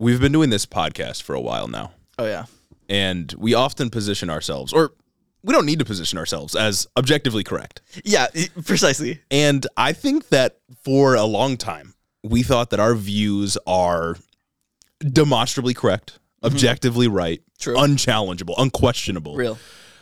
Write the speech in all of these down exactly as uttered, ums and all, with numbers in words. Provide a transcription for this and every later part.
we've been doing this podcast for a while now. Oh, yeah. And we often position ourselves, or we don't need to position ourselves as objectively correct. Yeah, precisely. And I think that for a long time, we thought that our views are demonstrably correct, mm-hmm. objectively right, True. unchallengeable, unquestionable. Real.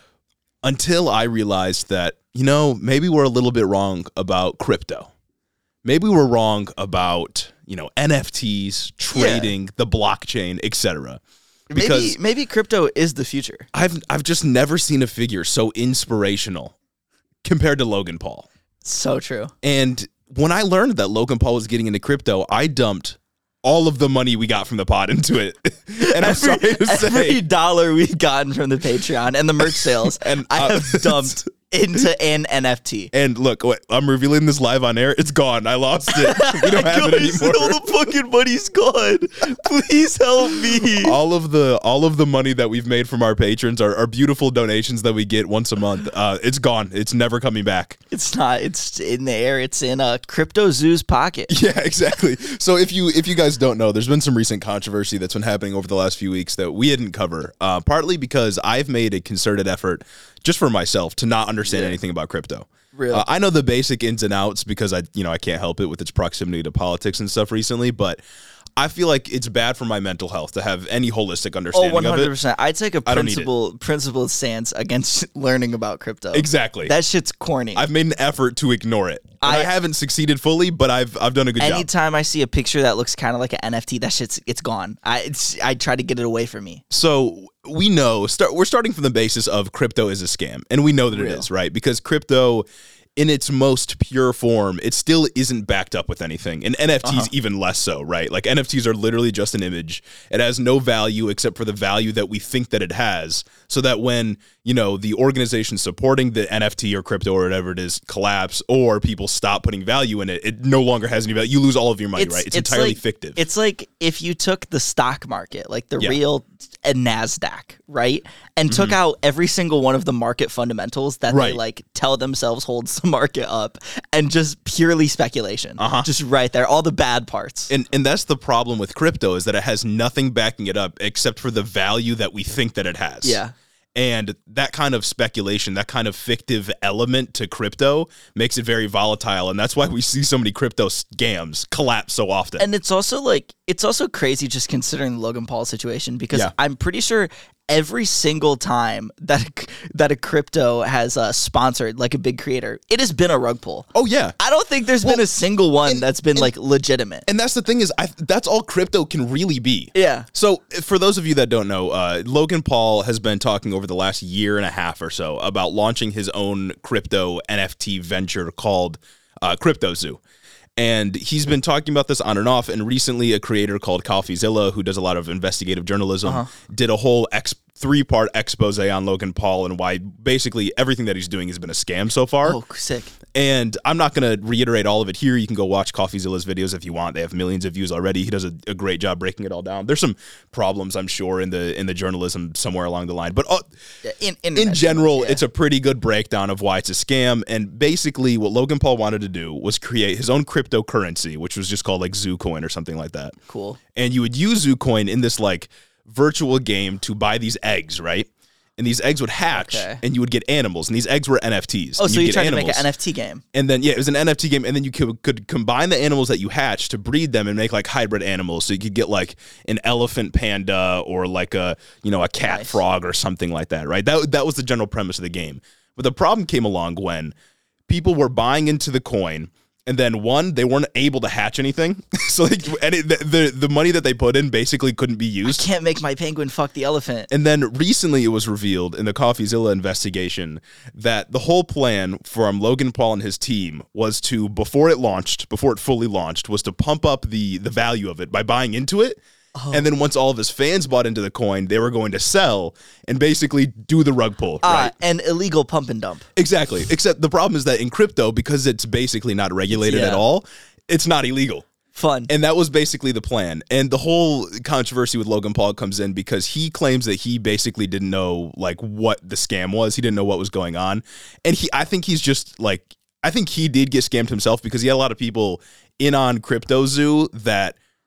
Until I realized that, you know, maybe we're a little bit wrong about crypto. Maybe we're wrong about, you know, N F Ts, trading, yeah. the blockchain, et cetera. Maybe maybe crypto is the future. I've I've just never seen a figure so inspirational compared to Logan Paul. So true. And when I learned that Logan Paul was getting into crypto, I dumped all of the money we got from the pod into it. And I'm sorry to say, every dollar we've gotten from the Patreon and the merch sales, and I uh, have dumped into an N F T. And look, wait, I'm revealing this live on air. It's gone. I lost it. We don't have it anymore. All the fucking money's gone. Please help me. All of the all of the money that we've made from our patrons are, are beautiful donations that we get once a month. Uh, it's gone. It's never coming back. It's not. It's in the air. It's in a Crypto Zoo's pocket. Yeah, exactly. So if you if you guys don't know, there's been some recent controversy that's been happening over the last few weeks that we didn't cover. Uh, partly because I've made a concerted effort just for myself to not understand yeah. anything about crypto. Real. Uh, I know the basic ins and outs because I, you know, I can't help it with its proximity to politics and stuff recently, but I feel like it's bad for my mental health to have any holistic understanding oh, one hundred percent. of it. I take a principle, principled stance against learning about crypto. Exactly. That shit's corny. I've made an effort to ignore it. I, I haven't succeeded fully, but I've I've done a good anytime job. Anytime I see a picture that looks kind of like an N F T, that shit's it's gone. I it's I try to get it away from me. So we know start we're starting from the basis of crypto is a scam, and we know that Real. it is, right? Because crypto, in its most pure form, it still isn't backed up with anything. And N F Ts uh-huh. even less so, right? Like N F Ts are literally just an image. It has no value except for the value that we think that it has. So that when, you know, the organization supporting the N F T or crypto or whatever it is collapse or people stop putting value in it, it no longer has any value. You lose all of your money, it's, right? It's, it's entirely like, fictive. It's like if you took the stock market, like the yeah. real uh, NASDAQ, right? And mm-hmm. took out every single one of the market fundamentals that right. they like tell themselves holds the market up and just purely speculation. Uh-huh. Just right there, all the bad parts. And and that's the problem with crypto is that it has nothing backing it up except for the value that we think that it has. Yeah. And that kind of speculation, that kind of fictive element to crypto makes it very volatile. And that's why we see so many crypto scams collapse so often. And it's also like, it's also crazy just considering the Logan Paul situation because yeah. I'm pretty sure every single time that a, that a crypto has uh, sponsored like a big creator, it has been a rug pull. Oh, yeah. I don't think there's well, been a single one and, that's been and, like legitimate. And that's the thing is I, that's all crypto can really be. Yeah. So for those of you that don't know, uh, Logan Paul has been talking over the last year and a half or so about launching his own crypto N F T venture called uh, Crypto Zoo. And he's been talking about this on and off. And recently, a creator called CoffeeZilla, who does a lot of investigative journalism, uh-huh. did a whole ex- three-part expose on Logan Paul and why basically everything that he's doing has been a scam so far. Oh, sick. And I'm not going to reiterate all of it here. You can go watch CoffeeZilla's videos if you want. They have millions of views already. He does a, a great job breaking it all down. There's some problems, I'm sure, in the in the journalism somewhere along the line. But uh, in, in, in general, yeah. it's a pretty good breakdown of why it's a scam. And basically what Logan Paul wanted to do was create his own cryptocurrency, which was just called like ZooCoin or something like that. Cool. And you would use ZooCoin in this like virtual game to buy these eggs, right? And these eggs would hatch, okay. and you would get animals. And these eggs were N F Ts. Oh, so you're trying animals. to make an N F T game. And then, yeah, it was an N F T game. And then you could, could combine the animals that you hatch to breed them and make, like, hybrid animals. So you could get, like, an elephant panda or, like, a, you know, a cat nice. frog or something like that, right? That, that was the general premise of the game. But the problem came along when people were buying into the coin. And then one, they weren't able to hatch anything, so like, and it, the, the the money that they put in basically couldn't be used. I can't make my penguin fuck the elephant. And then recently, it was revealed in the CoffeeZilla investigation that the whole plan from Logan Paul and his team was to, before it launched, before it fully launched, was to pump up the the value of it by buying into it. Oh. And then once all of his fans bought into the coin, they were going to sell and basically do the rug pull, uh, right? An illegal pump and dump. Exactly. Except the problem is that in crypto, because it's basically not regulated yeah. at all, it's not illegal. Fun. And that was basically the plan. And the whole controversy with Logan Paul comes in because he claims that he basically didn't know like what the scam was. He didn't know what was going on. And he, I think he's just like, I think he did get scammed himself because he had a lot of people in on Crypto Zoo that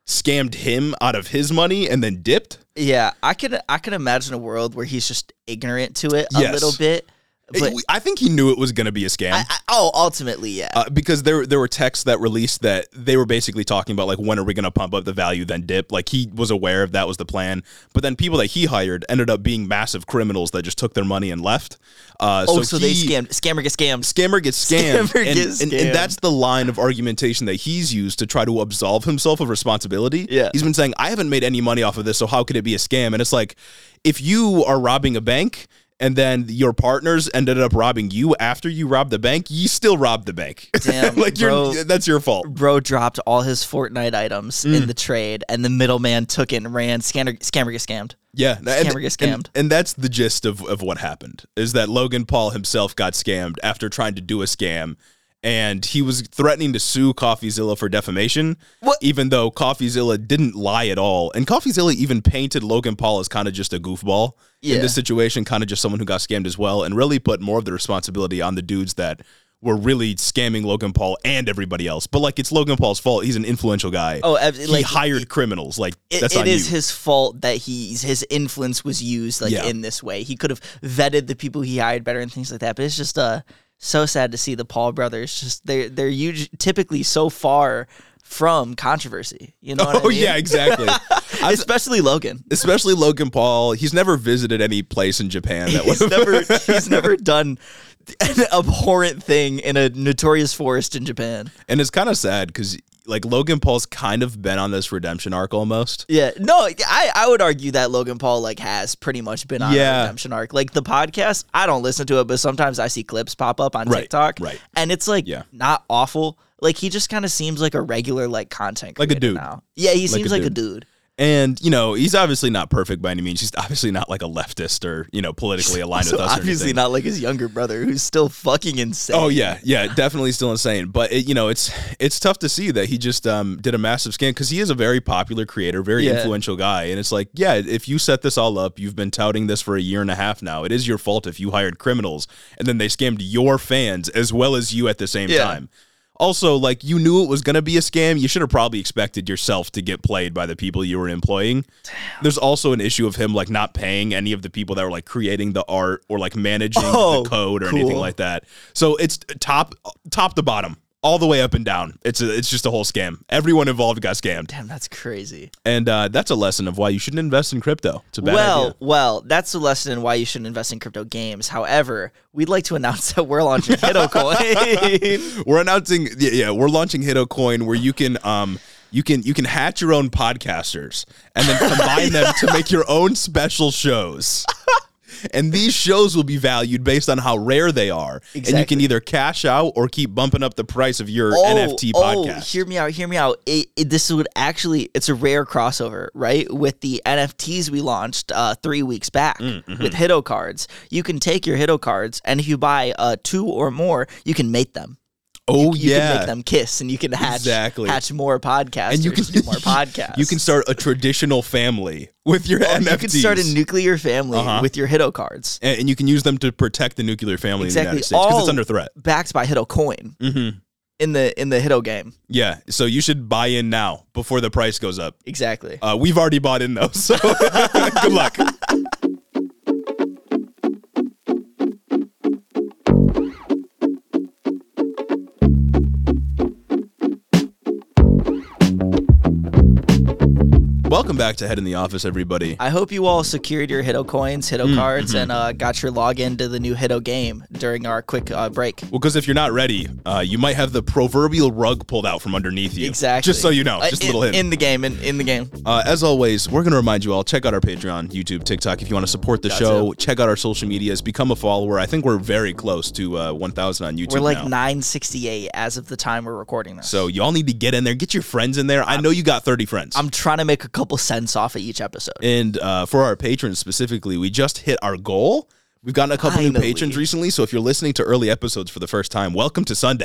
scammed him out of his money and then dipped. Yeah, I can I can imagine a world where he's just ignorant to it a Yes. little bit. But I think he knew it was going to be a scam. I, I, oh, ultimately, yeah. Uh, because there there were texts that released that they were basically talking about, like, when are we going to pump up the value, then dip? Like, he was aware of that was the plan. But then people that he hired ended up being massive criminals that just took their money and left. Uh, oh, so so he, they scammed. Scammer gets scammed. Scammer gets scammed. Scammer and, gets and, scammed. and that's the line of argumentation that he's used to try to absolve himself of responsibility. Yeah. He's been saying, I haven't made any money off of this, so how could it be a scam? And it's like, if you are robbing a bank and then your partners ended up robbing you after you robbed the bank, you still robbed the bank. Damn, like bro. you're that's your fault. Bro dropped all his Fortnite items Mm. in the trade, and the middleman took it and ran. Scammer, scammer gets scammed. Yeah, Scammer and, gets and- scammed. And, that's the gist of, of what happened, is that Logan Paul himself got scammed after trying to do a scam, and he was threatening to sue CoffeeZilla for defamation, What? even though CoffeeZilla didn't lie at all. And CoffeeZilla even painted Logan Paul as kind of just a goofball Yeah. in this situation, kind of just someone who got scammed as well, and really put more of the responsibility on the dudes that were really scamming Logan Paul and everybody else. But, like, it's Logan Paul's fault. He's an influential guy. Oh, ev- he like, hired criminals. Like, It, that's it on is you. his fault that he's his influence was used like Yeah. in this way. He could have vetted the people he hired better and things like that. But it's just uh so sad to see the Paul brothers. Just they're they're usually typically so far from controversy. You know what I Oh, mean? yeah, exactly. I- Especially Logan. Especially Logan Paul. He's never visited any place in Japan that He's would never he's never done an abhorrent thing in a notorious forest in Japan. And it's kind of sad because, like, Logan Paul's kind of been on this redemption arc almost. Yeah, no, I, I would argue that Logan Paul like has pretty much been on Yeah. a redemption arc. Like the podcast, I don't listen to it, but sometimes I see clips pop up on Right, TikTok, right. and it's like Yeah. not awful. Like he just kind of seems like a regular like content Like a creator dude. now. Yeah, he seems a like a dude. dude. And, you know, he's obviously not perfect by any means. He's obviously not like a leftist or, you know, politically aligned So with us or obviously anything. not like his younger brother who's still fucking insane. Oh yeah, yeah, definitely still insane. But it, you know, it's it's tough to see that he just um, did a massive scam because he is a very popular creator, very Yeah. influential guy, and it's like, yeah, if you set this all up, you've been touting this for a year and a half now. It is your fault if you hired criminals and then they scammed your fans as well as you at the same Yeah. time. Also, like, you knew it was going to be a scam. You should have probably expected yourself to get played by the people you were employing. There's also an issue of him, like, not paying any of the people that were, like, creating the art or, like, managing Oh, the code or cool. anything like that. So it's top top to bottom, all the way up and down. It's a, it's just a whole scam. Everyone involved got scammed. Damn, that's crazy. And uh, that's a lesson of why you shouldn't invest in crypto. It's a bad well, idea. well, that's a lesson in why you shouldn't invest in crypto games. However, we'd like to announce that we're launching HittoCoin. We're announcing, yeah, yeah, we're launching HittoCoin where you can, um, you can, you can hatch your own podcasters and then combine them to make your own special shows. And these shows will be valued based on how rare they are. And you Exactly. can either cash out or keep bumping up the price of your oh, N F T oh, podcast. hear me out, hear me out. It, it, this would actually, it's a rare crossover, right? With the N F Ts we launched uh, three weeks back Mm-hmm. with Hitto cards. You can take your Hitto cards, and if you buy uh, two or more, you can mate them. oh, You yeah. can make them kiss, and you can hatch, Exactly. hatch more podcasts. And you can do more podcasts. You can start a traditional family with your Oh, N F Ts. you can start a nuclear family Uh-huh. with your Hitto cards. and, and you can use them to protect the nuclear family Exactly. in the United States because All it's under threat. Backed by Hitto Coin Mm-hmm. in the in the Hitto game. Yeah, so you should buy in now before the price goes up. Exactly. Uh, we've already bought in though, so good luck. Welcome back to Head in the Office, everybody. I hope you all secured your Hitto coins, Hitto Mm, cards, mm-hmm. and uh, got your login to the new Hitto game during our quick uh, break. Well, because if you're not ready, uh, you might have the proverbial rug pulled out from underneath you. Exactly. Just so you know, Uh, just a in, little hint. in the game. In, in the game. Uh, as always, we're going to remind you all, check out our Patreon, YouTube, TikTok if you want to support the Got show. Check out our social medias. Become a follower. I think we're very close to uh, one thousand on YouTube We're like now. nine sixty-eight as of the time we're recording this. So y'all need to get in there. Get your friends in there. I know you got thirty friends. I'm trying to make a couple cents off of each episode. and uh, for our patrons specifically, we just hit our goal. We've gotten a couple new Finally. patrons recently. So if you're listening to early episodes for the first time, welcome to Sunday.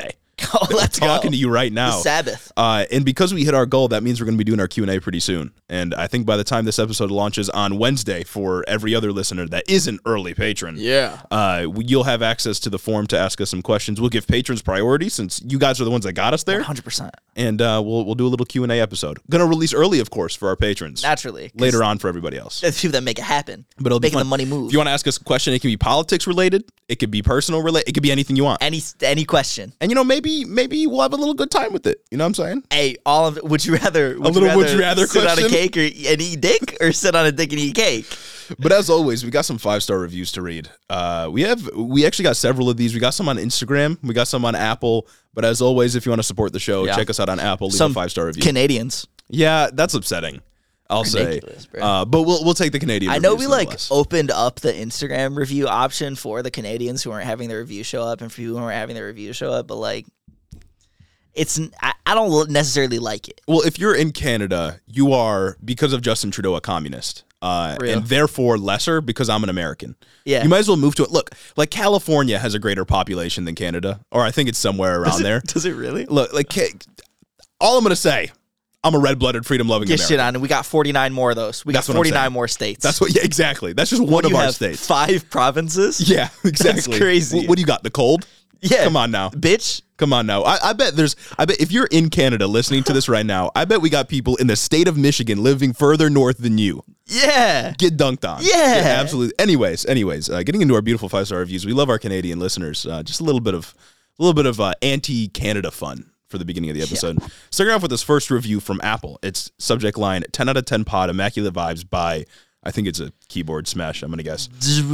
Oh, let's go. Talking to you right now. The Sabbath. Uh, and because we hit our goal, that means we're going to be doing our Q and A pretty soon. And I think by the time this episode launches on Wednesday, for every other listener that is an early patron, Yeah. uh, you'll have access to the form to ask us some questions. We'll give patrons priority since you guys are the ones that got us there. one hundred percent. And uh, we'll we'll do a little Q and A episode. Going to release early, of course, for our patrons. Naturally. 'cause Later on for everybody else. There's people that make it happen. But it'll be making fun. the money move. If you want to ask us a question, it can be politics related. It could be personal related. It could be anything you want. Any any question. And, you know, maybe maybe we'll have a little good time with it. You know what I'm saying? Hey, all of it. Would you rather would little you rather would you rather sit on a question? cake or, and eat dick, or sit on a dick and eat cake? But as always, we got some five-star reviews to read. Uh, we have we actually got several of these. We got some on Instagram. We got some on Apple. But as always, if you want to support the show, Yeah. check us out on Apple. Leave Some a five-star review. Canadians. yeah, that's upsetting. I'll Ridiculous, say. bro. Uh, but we'll we'll take the Canadian I know reviews we like nonetheless. opened up the Instagram review option for the Canadians who aren't having their review show up and for people who aren't having their review show up, but like, it's I, I don't necessarily like it. Well, if you're in Canada, you are, because of Justin Trudeau, a communist. Uh, Real. and therefore lesser because I'm an American. Yeah. You might as well move to it. Look, like California has a greater population than Canada, or I think it's somewhere around Does it- there. Does it really? Look, like, ca- all I'm going to say, I'm a red-blooded, freedom-loving Get American. shit on, and we got forty-nine more of those. We That's got what I'm saying. forty-nine more states. That's what, yeah, exactly. That's just one What do of you our have, states. Five provinces? Yeah, exactly. crazy. What, what do you got? The cold? Yeah. Come on now. Bitch. Come on now. I, I bet there's, I bet if you're in Canada listening to this right now, I bet we got people in the state of Michigan living further north than you. Yeah. Get dunked on. Yeah. absolutely. Anyways, anyways, uh, getting into our beautiful five-star reviews, we love our Canadian listeners. Uh, just a little bit of, a little bit of uh, anti-Canada fun for the beginning of the episode. Starting off with this first review from Apple. It's subject line, ten out of ten pod, immaculate vibes by, I think it's a keyboard smash, I'm going to guess.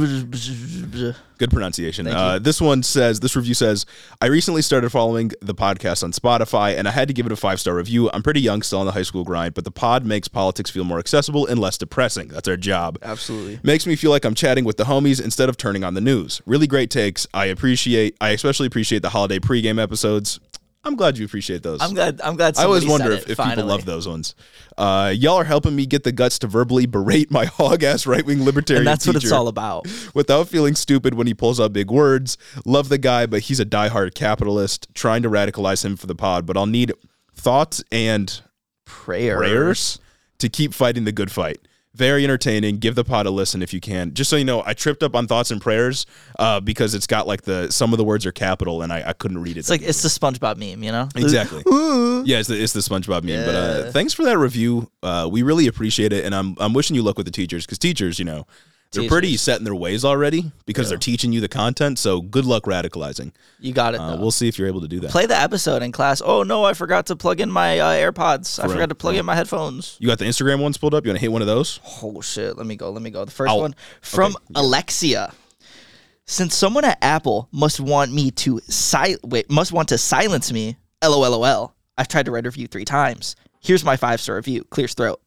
Good pronunciation. Uh, this one says, this review says, I recently started following the podcast on Spotify, and I had to give it a five-star review. I'm pretty young, still on the high school grind, but the pod makes politics feel more accessible and less depressing. That's our job. Absolutely. Makes me feel like I'm chatting with the homies instead of turning on the news. Really great takes. I appreciate, I especially appreciate the holiday pregame episodes. I'm glad you appreciate those. I'm glad. I'm glad. I always somebody wonder said if, it, if finally. people love those ones. Uh, y'all are helping me get the guts to verbally berate my hog-ass right-wing libertarian And that's teacher what it's all about. without feeling stupid when he pulls out big words. Love the guy, but he's a diehard capitalist. Trying to radicalize him for the pod, but I'll need thoughts and Prayer. prayers to keep fighting the good fight. Very entertaining. Give the pod a listen if you can. Just so you know, I tripped up on thoughts and prayers uh, because it's got like the some of the words are capital and I, I couldn't read it. It's like it's the SpongeBob meme, you know? Exactly. yeah, it's the, it's the SpongeBob meme. But uh, Yeah. thanks for that review. Uh, we really appreciate it, and I'm I'm wishing you luck with the teachers because teachers, you know, they're Teachers. pretty set in their ways already because Yeah. they're teaching you the content. So good luck radicalizing. You got it. Uh, though. we'll see if you're able to do that. Play the episode in class. Oh no, I forgot to plug in my uh, AirPods. I real, forgot to plug for in my headphones. You got the Instagram ones pulled up. You want to hit one of those? Oh shit, let me go. Let me go. The 1st I'll- one from okay, yeah. Alexia. Since someone at Apple must want me to sil- wait, must want to silence me. LOLOL. I've tried to write a review three times. Here's my five-star review. Clears throat.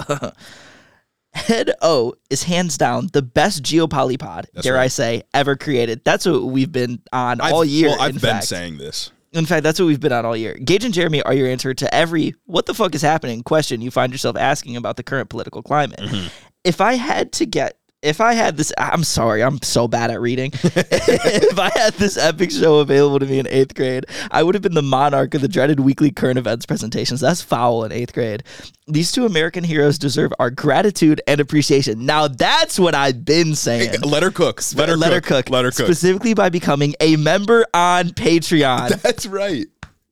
Head O is hands down the best geopolypod, That's dare right. I say, ever created. That's what we've been on all I've- year. Well, I've in been fact. saying this. In fact, that's what we've been on all year. Gage and Jeremy are your answer to every what the fuck is happening question you find yourself asking about the current political climate. Mm-hmm. If I had to get, if I had this, I'm sorry, I'm so bad at reading. If I had this epic show available to me in eighth grade, I would have been the monarch of the dreaded weekly current events presentations. That's foul in eighth grade. These two American heroes deserve our gratitude and appreciation. Now that's what I've been saying. Let her cook. Let her Let her cook. cook. Let her cook. Specifically by becoming a member on Patreon. That's right.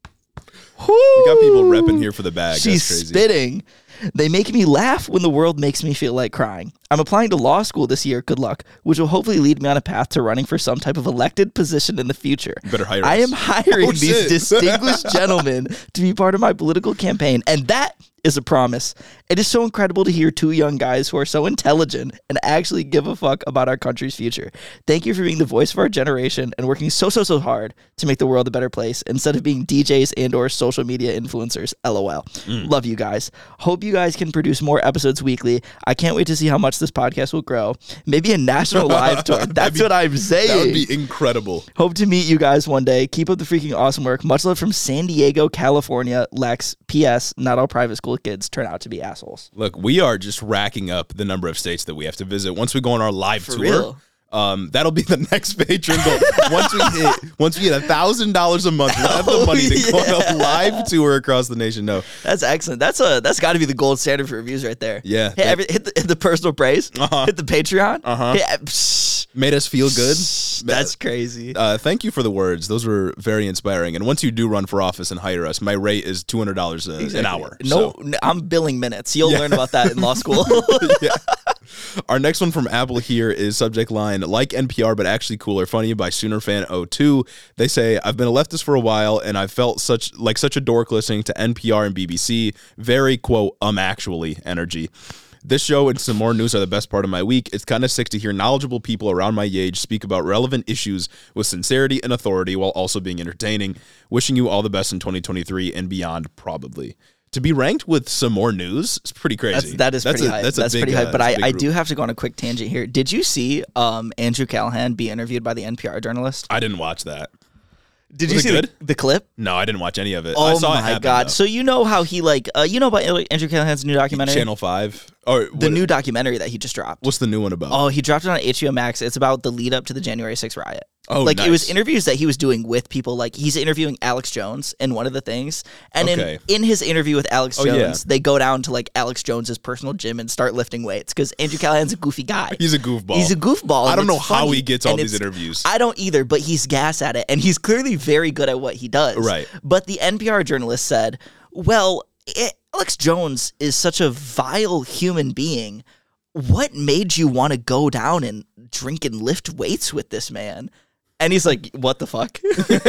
We got people repping here for the bag. She's That's crazy. spitting. They make me laugh when the world makes me feel like crying. I'm applying to law school this year, good luck, which will hopefully lead me on a path to running for some type of elected position in the future. Better hire I us. am hiring Oh, these shit. distinguished gentlemen to be part of my political campaign, and that is a promise. It is so incredible to hear two young guys who are so intelligent and actually give a fuck about our country's future. Thank you for being the voice of our generation and working so, so, so hard to make the world a better place instead of being D Js and or social media influencers. LOL. Mm. Love you guys. Hope you guys can produce more episodes weekly. I can't wait to see how much this podcast will grow. Maybe a national live tour. That's be- what I'm saying. That would be incredible. Hope to meet you guys one day. Keep up the freaking awesome work. Much love from San Diego, California. Lex. P S. Not all private school kids turn out to be assholes. Look, we are just racking up the number of states that we have to visit once we go on our live For tour. real. Um, that'll be the next Patreon goal. Once we hit, once we hit a thousand dollars a month, we'll have the Oh, money to yeah. go on a live tour across the nation. No, That's excellent. That's a that's got to be the gold standard for reviews right there. Yeah. Hit, every, hit, the, hit the personal praise. Uh-huh. Hit the Patreon. Uh-huh. Hit, psh, made us feel good. psh, that's crazy. Uh, thank you for the words. Those were very inspiring. And once you do run for office and hire us, my rate is two hundred dollars an Exactly. hour. No, So. n- I'm billing minutes. You'll Yeah. learn about that in law school. Yeah. Our next one from Apple here is subject line, like N P R, but actually cooler, funny by Soonerfan oh two. They say, I've been a leftist for a while, and I've felt such like such a dork listening to N P R and B B C. Very, quote, um, actually energy. This show and some more news are the best part of my week. It's kind of sick to hear knowledgeable people around my age speak about relevant issues with sincerity and authority while also being entertaining. Wishing you all the best in twenty twenty-three and beyond, probably. To be ranked with some more news, it's pretty crazy. That's, that is that's pretty a, hype. That's, That's, a big, pretty hype. uh, But that's I, a big I group. do have to go on a quick tangent here. Did you see um, Andrew Callahan be interviewed by the N P R journalist? I didn't watch that. Did Was you it see good? The, the clip? No, I didn't watch any of it. Oh I saw it my happen, god! though. So you know how he like uh, you know about Andrew Callahan's new documentary, Channel five. Or the what- new documentary that he just dropped. What's the new one about? Oh, he dropped it on H B O Max. It's about the lead up to the January sixth riot. Oh, like it was nice. interviews that he was doing with people. Like he's interviewing Alex Jones in one of the things, and Okay. in in his interview with Alex Oh, Jones, yeah. they go down to like Alex Jones's personal gym and start lifting weights because Andrew Callahan's a goofy guy. He's a goofball. He's a goofball. I and don't know it's how funny, he gets all and these it's- interviews. I don't either, but he's gas at it, and he's clearly very good at what he does. Right. But the N P R journalist said, "Well, it, Alex Jones is such a vile human being. What made you want to go down and drink and lift weights with this man?" And he's like, "What the fuck?"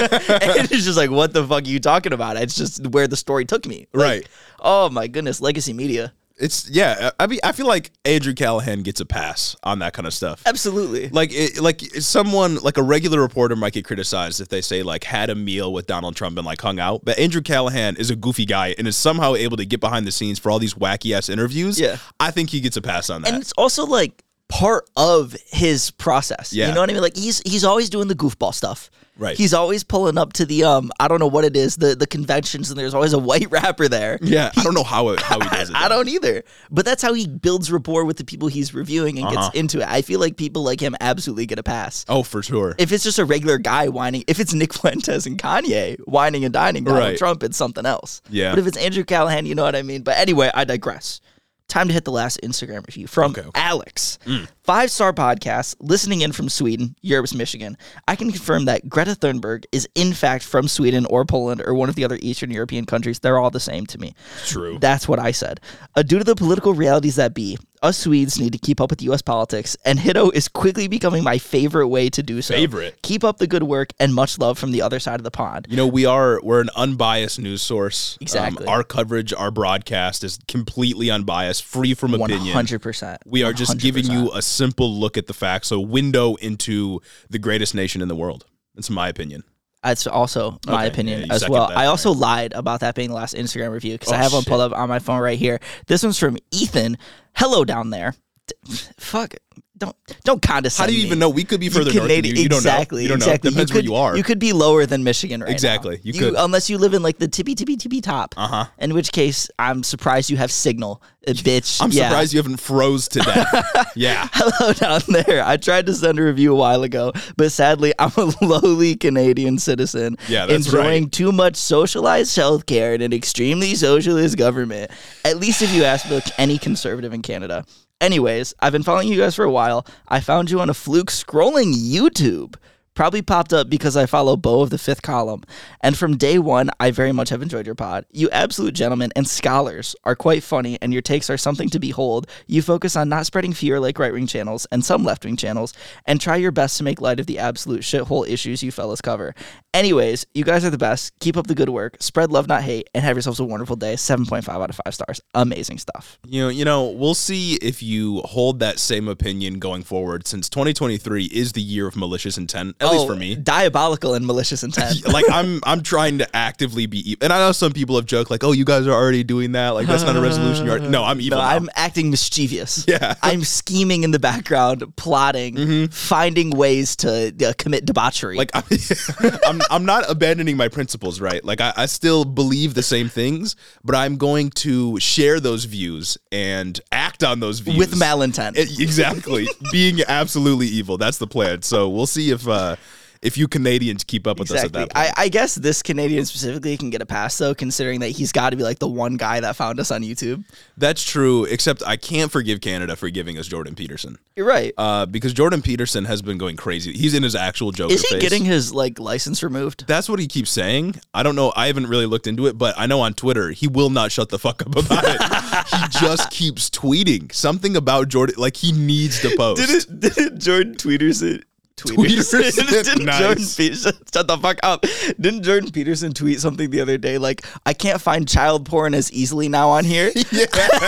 And he's just like, "What the fuck are you talking about?" It's just where the story took me. Like, Right. Oh my goodness, legacy media. It's yeah. I mean, I feel like Andrew Callahan gets a pass on that kind of stuff. Absolutely. Like, it, like someone like a regular reporter might get criticized if they say like had a meal with Donald Trump and like hung out. But Andrew Callahan is a goofy guy and is somehow able to get behind the scenes for all these wacky ass interviews. Yeah. I think he gets a pass on that. And it's also like part of his process. Yeah. You know what I mean? Like he's he's always doing the goofball stuff. Right. He's always pulling up to the um I don't know what it is, the the conventions, and there's always a white rapper there. yeah, I don't know how it, how he does it. I though. don't either. But that's how he builds rapport with the people he's reviewing and Uh-huh. gets into it. I feel like people like him absolutely get a pass. Oh, for sure. If it's just a regular guy whining, if it's Nick Fuentes and Kanye whining and dining Donald Right. Trump, it's something else. Yeah. But if it's Andrew Callahan, you know what I mean? But anyway, I digress. Time to hit the last Instagram review from Okay, okay. Alex. Five star podcast, listening in from Sweden, Yerbs, Michigan. I can confirm that Greta Thunberg is in fact from Sweden or Poland or one of the other Eastern European countries. They're all the same to me. True. That's what I said. Uh, due to the political realities that be, us Swedes need to keep up with U S politics, and Hitto is quickly becoming my favorite way to do so. Favorite? Keep up the good work, and much love from the other side of the pond. You know, we are we're an unbiased news source. Exactly. Um, our coverage, our broadcast is completely unbiased, free from opinion. one hundred percent. We are just one hundred giving percent. you a simple look at the facts, a window into the greatest nation in the world. That's my opinion. That's also my Okay, opinion yeah, you as second well. that, I also lied about that being the last Instagram review because Oh, I have one shit. pulled up on my phone right here. This one's from Ethan. Hello down there. D- fuck. Don't don't condescend. How do you me. even know? We could be You further north than Canadian- you. You don't know. exactly, You don't know. exactly. Depends you could, where you are. You could be lower than Michigan right Exactly, now. you could. Unless you live in like the tippy tippy tippy top. Uh-huh. In which case, I'm surprised you have signal, uh, bitch. I'm Yeah. surprised you haven't froze to death. Yeah. Hello down there. I tried to send a review a while ago, but sadly, I'm a lowly Canadian citizen Yeah, that's enjoying right. too much socialized healthcare and an extremely socialist government. At least if you ask any conservative in Canada. Anyways, I've been following you guys for a while. I found you on a fluke scrolling YouTube. Probably popped up because I follow Bo of the Fifth Column. And from day one, I very much have enjoyed your pod. You absolute gentlemen and scholars are quite funny, and your takes are something to behold. You focus on not spreading fear like right-wing channels and some left-wing channels, and try your best to make light of the absolute shithole issues you fellas cover. Anyways, you guys are the best. Keep up the good work. Spread love, not hate, and have yourselves a wonderful day. seven point five out of five stars. Amazing stuff. You know, you know, we'll see if you hold that same opinion going forward, since twenty twenty-three is the year of malicious intent. At at least Oh, for me. diabolical and malicious intent. Like I'm I'm trying to actively be evil. And I know some people have joked like, oh, you guys are already doing that. Like that's not a resolution. You're no, I'm evil. No, now. I'm acting mischievous. Yeah. I'm scheming in the background, plotting, Mm-hmm. finding ways to uh, commit debauchery. Like I'm, I'm I'm not abandoning my principles, right? Like I, I still believe the same things, but I'm going to share those views and act on those views with malintent. It- exactly. Being absolutely evil. That's the plan. So we'll see if uh, if you Canadians keep up with Exactly. us at that point. I, I guess this Canadian specifically can get a pass, though, considering that he's got to be like the one guy that found us on YouTube. That's true, except I can't forgive Canada for giving us Jordan Peterson. You're right. Uh, because Jordan Peterson has been going crazy. He's in his actual Joker Is he face. getting his like license removed? That's what he keeps saying. I don't know. I haven't really looked into it, but I know on Twitter he will not shut the fuck up about it. He just keeps tweeting something about Jordan. Like he needs to post. Didn't, didn't Jordan Tweeterson... Tweeterson? Didn't Nice. Jordan Peterson... Shut the fuck up. Didn't Jordan Peterson tweet something the other day like, I can't find child porn as easily now on here? Yeah.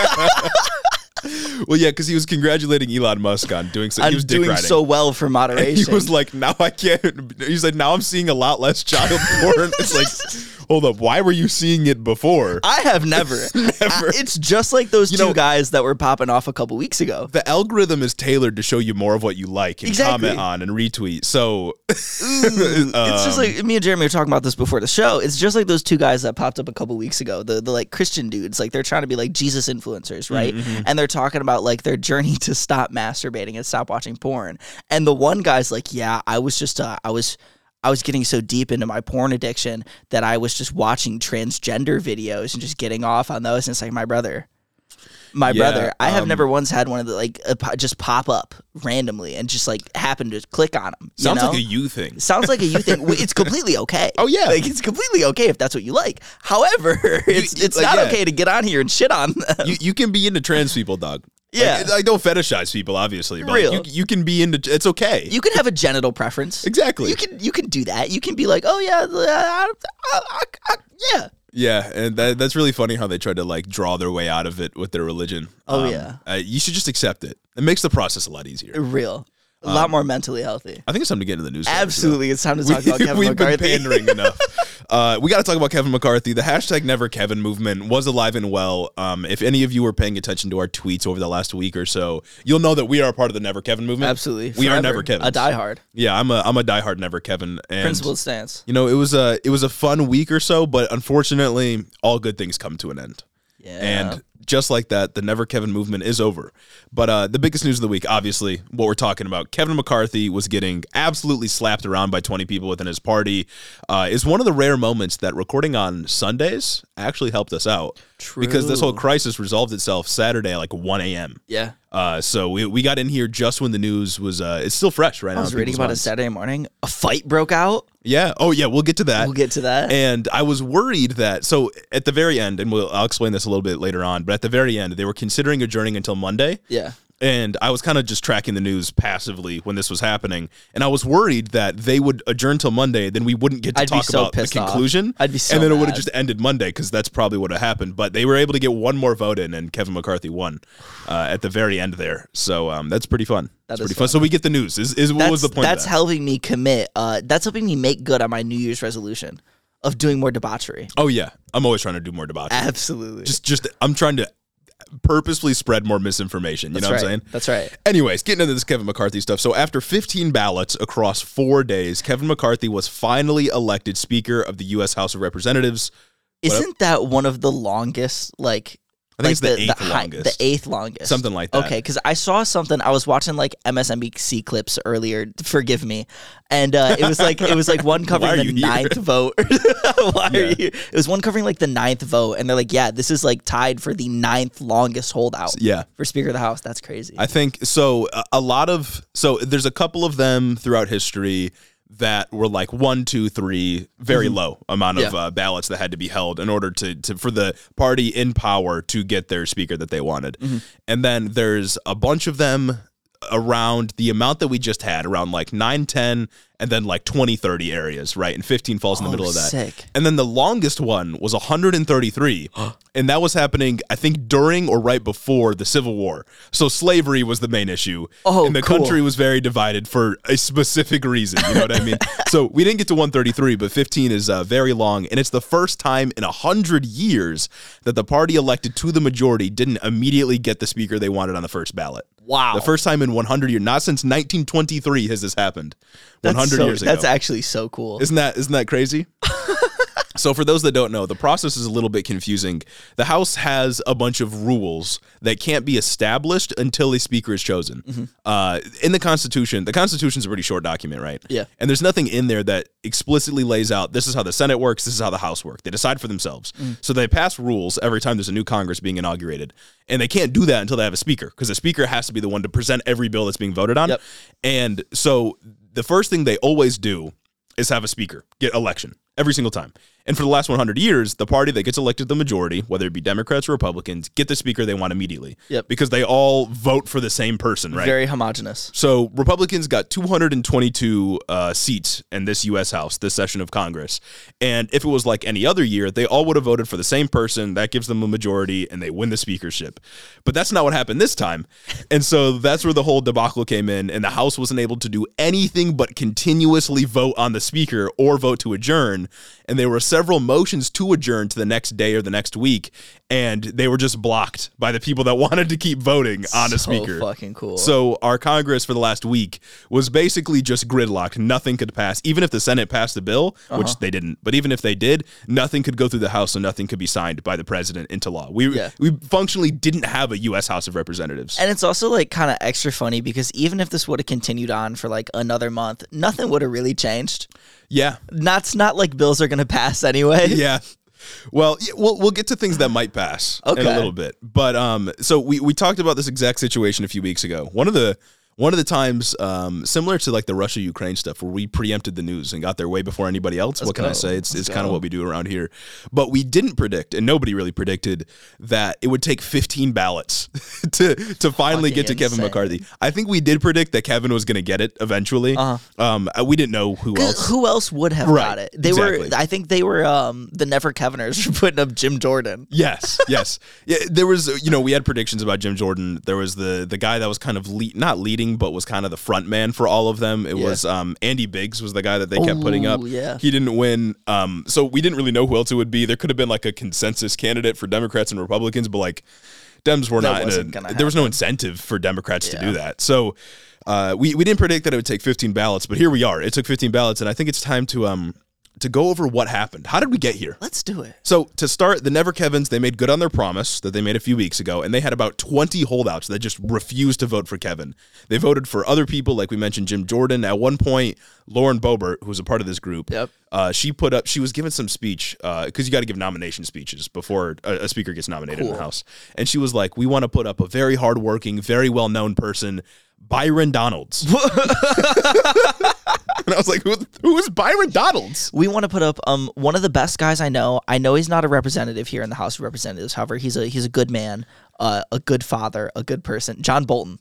Well, yeah, because he was congratulating Elon Musk on doing so. I'm He was dick doing riding. so well for And moderation. he was like, now I can't. He said, now I'm seeing a lot less child porn. It's like, hold up, why were you seeing it before? I have never. Never. I- it's just like those You two know- guys that were popping off a couple weeks ago. The algorithm is tailored to show you more of what you like and Exactly. comment on and retweet. So Ooh, it's just like me and Jeremy were talking about this before the show. It's just like those two guys that popped up a couple weeks ago. The the like Christian dudes, like they're trying to be like Jesus influencers, right? Mm-hmm. And they're talking about like their journey to stop masturbating and stop watching porn. And the one guy's like, yeah, I was just uh, I was. I was getting so deep into my porn addiction that I was just watching transgender videos and just getting off on those. And it's like, my brother, my Yeah, brother, I have um, never once had one of the like uh, po- just pop up randomly and just like happen to click on them. sounds you know? like a you thing. Sounds like a you thing. It's completely okay. Oh, yeah. like it's completely okay if that's what you like. However, it's you- it's like, not yeah. okay to get on here and shit on them. You you can be into trans people, dog. Yeah. Like, I don't fetishize people, obviously, but like, Real. you, you can be into. It's okay. You can have a genital preference. Exactly. You can you can do that. You can be like, oh yeah, uh, I, I, I, I, yeah. Yeah, and that, that's really funny how they tried to like draw their way out of it with their religion. Oh, yeah. uh, you should just accept it. It makes the process a lot easier. Real. A Um, lot more mentally healthy. I think it's time to get into the news. Absolutely, it's time to talk about Kevin We've McCarthy. been pandering enough. Uh, we got to talk about Kevin McCarthy. The hashtag Never Kevin movement was alive and well. Um, if any of you were paying attention to our tweets over the last week or so, you'll know that we are a part of the Never Kevin movement. Absolutely, we are forever. Never Kevin. A diehard Yeah, I'm a I'm a diehard Never Kevin. And principled stance. you know, it was a it was a fun week or so, but unfortunately, all good things come to an end. Yeah. And just like that, the Never Kevin movement is over. But uh, the biggest news of the week, obviously, what we're talking about, Kevin McCarthy was getting absolutely slapped around by twenty people within his party. Uh, is one of the rare moments that recording on Sundays actually helped us out. True. Because this whole crisis resolved itself Saturday at like one a.m. Yeah. Uh, so we, we got in here just when the news was, uh, it's still fresh right now. I was in reading people's about it minds. Saturday morning. A fight broke out. Yeah. Oh, yeah. We'll get to that. We'll get to that. And I was worried that, so at the very end, and we'll, I'll explain this a little bit later on, but at the very end, they were considering adjourning until Monday. Yeah. And I was kind of just tracking the news passively when this was happening. And I was worried that they would adjourn till Monday, then we wouldn't get to I'd be talk so about the pissed off. conclusion. I'd be so And then it would mad. have just ended Monday because that's probably what had happened. But they were able to get one more vote in, and Kevin McCarthy won uh, at the very end there. So um, that's pretty fun. That That's is pretty fun. fun. So we get the news. Is, is what That's, was the point that's of that? helping me commit. Uh, that's helping me make good on my New Year's resolution of doing more debauchery. Oh, yeah. I'm always trying to do more debauchery. Absolutely. Just, just I'm trying to purposefully spread more misinformation. You That's know what right. I'm saying? That's right. Anyways, getting into this Kevin McCarthy stuff. So after fifteen ballots across four days, Kevin McCarthy was finally elected Speaker of the U S House of Representatives. What up? Isn't that one of the longest, like, I think like it's the eighth hi- longest. The eighth longest. Something like that. Okay, because I saw something. I was watching like M S N B C clips earlier. Forgive me, and uh, it was like it was like one Why covering are the you here? ninth vote. Why Yeah. are you? It was one covering like the ninth vote, and they're like, yeah, this is like tied for the ninth longest holdout. Yeah. For Speaker of the House. That's crazy. I think so. A, a lot of so there's a couple of them throughout history that were like one, two, three, very low amount of Yeah. uh, ballots that had to be held in order to, to for the party in power to get their speaker that they wanted. And then there's a bunch of them around the amount that we just had, around like nine, ten, and then like twenty, thirty areas, right? And fifteen falls in the Oh, middle of that. sick. And then the longest one was one hundred thirty-three, and that was happening, I think, during or right before the Civil War. So slavery was the main issue, Oh, and the cool. country was very divided for a specific reason. You know what I mean? So we didn't get to one thirty-three, but fifteen is uh, very long, and it's the first time in one hundred years that the party elected to the majority didn't immediately get the speaker they wanted on the first ballot. Wow. The first time in one hundred years, not since nineteen twenty-three has this happened. That's one hundred so- years ago. That's actually so cool. Isn't that isn't that crazy? So for those that don't know, the process is a little bit confusing. The House has a bunch of rules that can't be established until a speaker is chosen. Mm-hmm. Uh, in the Constitution, the Constitution is a pretty short document, right? Yeah. And there's nothing in there that explicitly lays out, this is how the Senate works, this is how the House works. They decide for themselves. Mm. So they pass rules every time there's a new Congress being inaugurated. And they can't do that until they have a speaker, because the speaker has to be the one to present every bill that's being voted on. Yep. And so the first thing they always do is have a speaker, get election, every single time. And for the last one hundred years, the party that gets elected the majority, whether it be Democrats or Republicans, get the speaker they want immediately. Yep. Because they all vote for the same person, right? Very homogenous. So Republicans got two hundred twenty-two uh, seats in this U S House, this session of Congress. And if it was like any other year, they all would have voted for the same person. That gives them a majority, and they win the speakership. But that's not what happened this time. And so that's where the whole debacle came in, and the House wasn't able to do anything but continuously vote on the speaker or vote to adjourn. And there were several motions to adjourn to the next day or the next week, and they were just blocked by the people that wanted to keep voting on a So speaker. fucking cool. So our Congress for the last week was basically just gridlocked. Nothing could pass. Even if the Senate passed the bill, Uh-huh. which they didn't, but even if they did, nothing could go through the House, so nothing could be signed by the president into law. We Yeah. we functionally didn't have a U S House of Representatives. And it's also like kind of extra funny because even if this would have continued on for like another month, nothing would have really changed. Yeah. That's not like bills are going to pass anyway. Yeah. Well, yeah, we'll we'll get to things that might pass in Okay. a little bit. But um so we we talked about this exact situation a few weeks ago. One of the One of the times, um, similar to like the Russia-Ukraine stuff, where we preempted the news and got there way before anybody else. Let's what can go. I say? It's, Let's it's kind of go. what we do around here. But we didn't predict, and nobody really predicted, that it would take fifteen ballots to to finally Fucking get to Kevin insane. McCarthy. I think we did predict that Kevin was going to get it eventually. Uh-huh. Um, we didn't know who 'Cause else. Who else would have Right, got it? They exactly. were. I think they were um, the Never Keviners for putting up Jim Jordan. Yes, yes. Yeah, there was, you know, we had predictions about Jim Jordan. There was the the guy that was kind of lead, not leading, but was kind of the front man for all of them. It Yeah. was um, Andy Biggs was the guy that they kept putting up. Ooh, yeah. He didn't win. Um, so we didn't really know who else it would be. There could have been like a consensus candidate for Democrats and Republicans, but like Dems were That not in wasn't a, gonna there was no happen. incentive for Democrats to Yeah. do that. So uh, we, we didn't predict that it would take fifteen ballots, but here we are. It took fifteen ballots, and I think it's time to um to go over what happened. How did we get here? Let's do it. So to start, the Never Kevins, they made good on their promise that they made a few weeks ago, and they had about twenty holdouts that just refused to vote for Kevin. They voted for other people, like we mentioned, Jim Jordan. At one point, Lauren Boebert, who was a part of this group, Yep. uh, she put up, she was given some speech, because you got to give nomination speeches before a, a speaker gets nominated in Cool. the House. And she was like, we want to put up a very hardworking, very well-known person, Byron Donalds. And I was like, who, who is Byron Donalds? We want to put up um one of the best guys I know. I know he's not a representative here in the House of Representatives. However, he's a he's a good man, uh, a good father, a good person. John Bolton.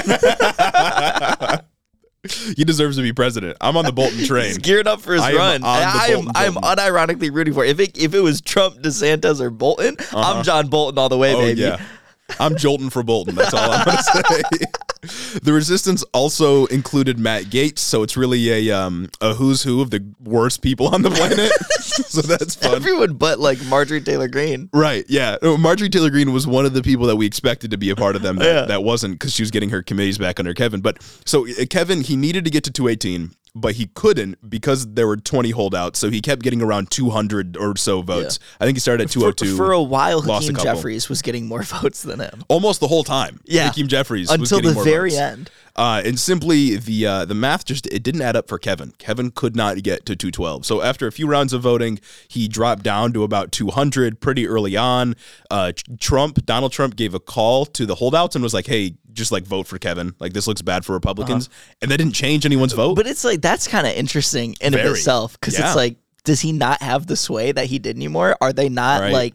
He deserves to be president. I'm on the Bolton train. He's geared up for his I am run. on the I am Bolton I am Bolton. unironically rooting for it. If it if it was Trump, DeSantis, or Bolton, I'm John Bolton all the way, Oh, baby. yeah. I'm Jolton for Bolton. That's all I'm going to say. The resistance also included Matt Gaetz, so it's really a um, a who's who of the worst people on the planet. So that's fun. Everyone but like Marjorie Taylor Greene. Right, yeah. Oh, Marjorie Taylor Greene was one of the people that we expected to be a part of them that, Yeah. that wasn't, because she was getting her committees back under Kevin. But so uh, Kevin, he needed to get to two eighteen, but he couldn't because there were twenty holdouts, so he kept getting around two hundred or so votes. I think he started at two oh two. For, for a while, lost a Hakeem couple. Jeffries was getting more votes than him. Almost the whole time. Yeah. Hakeem Jeffries was Until getting the more very votes. end. Uh, and simply the uh, the math just it didn't add up for Kevin. Kevin could not get to two twelve. So after a few rounds of voting, he dropped down to about two hundred pretty early on. Uh, Trump, Donald Trump gave a call to the holdouts and was like, "Hey, just like vote for Kevin. Like this looks bad for Republicans." Uh-huh. And that didn't change anyone's vote. But it's like that's kind of interesting in of Very. itself because Yeah. it's like, does he not have the sway that he did anymore? Are they not Right. like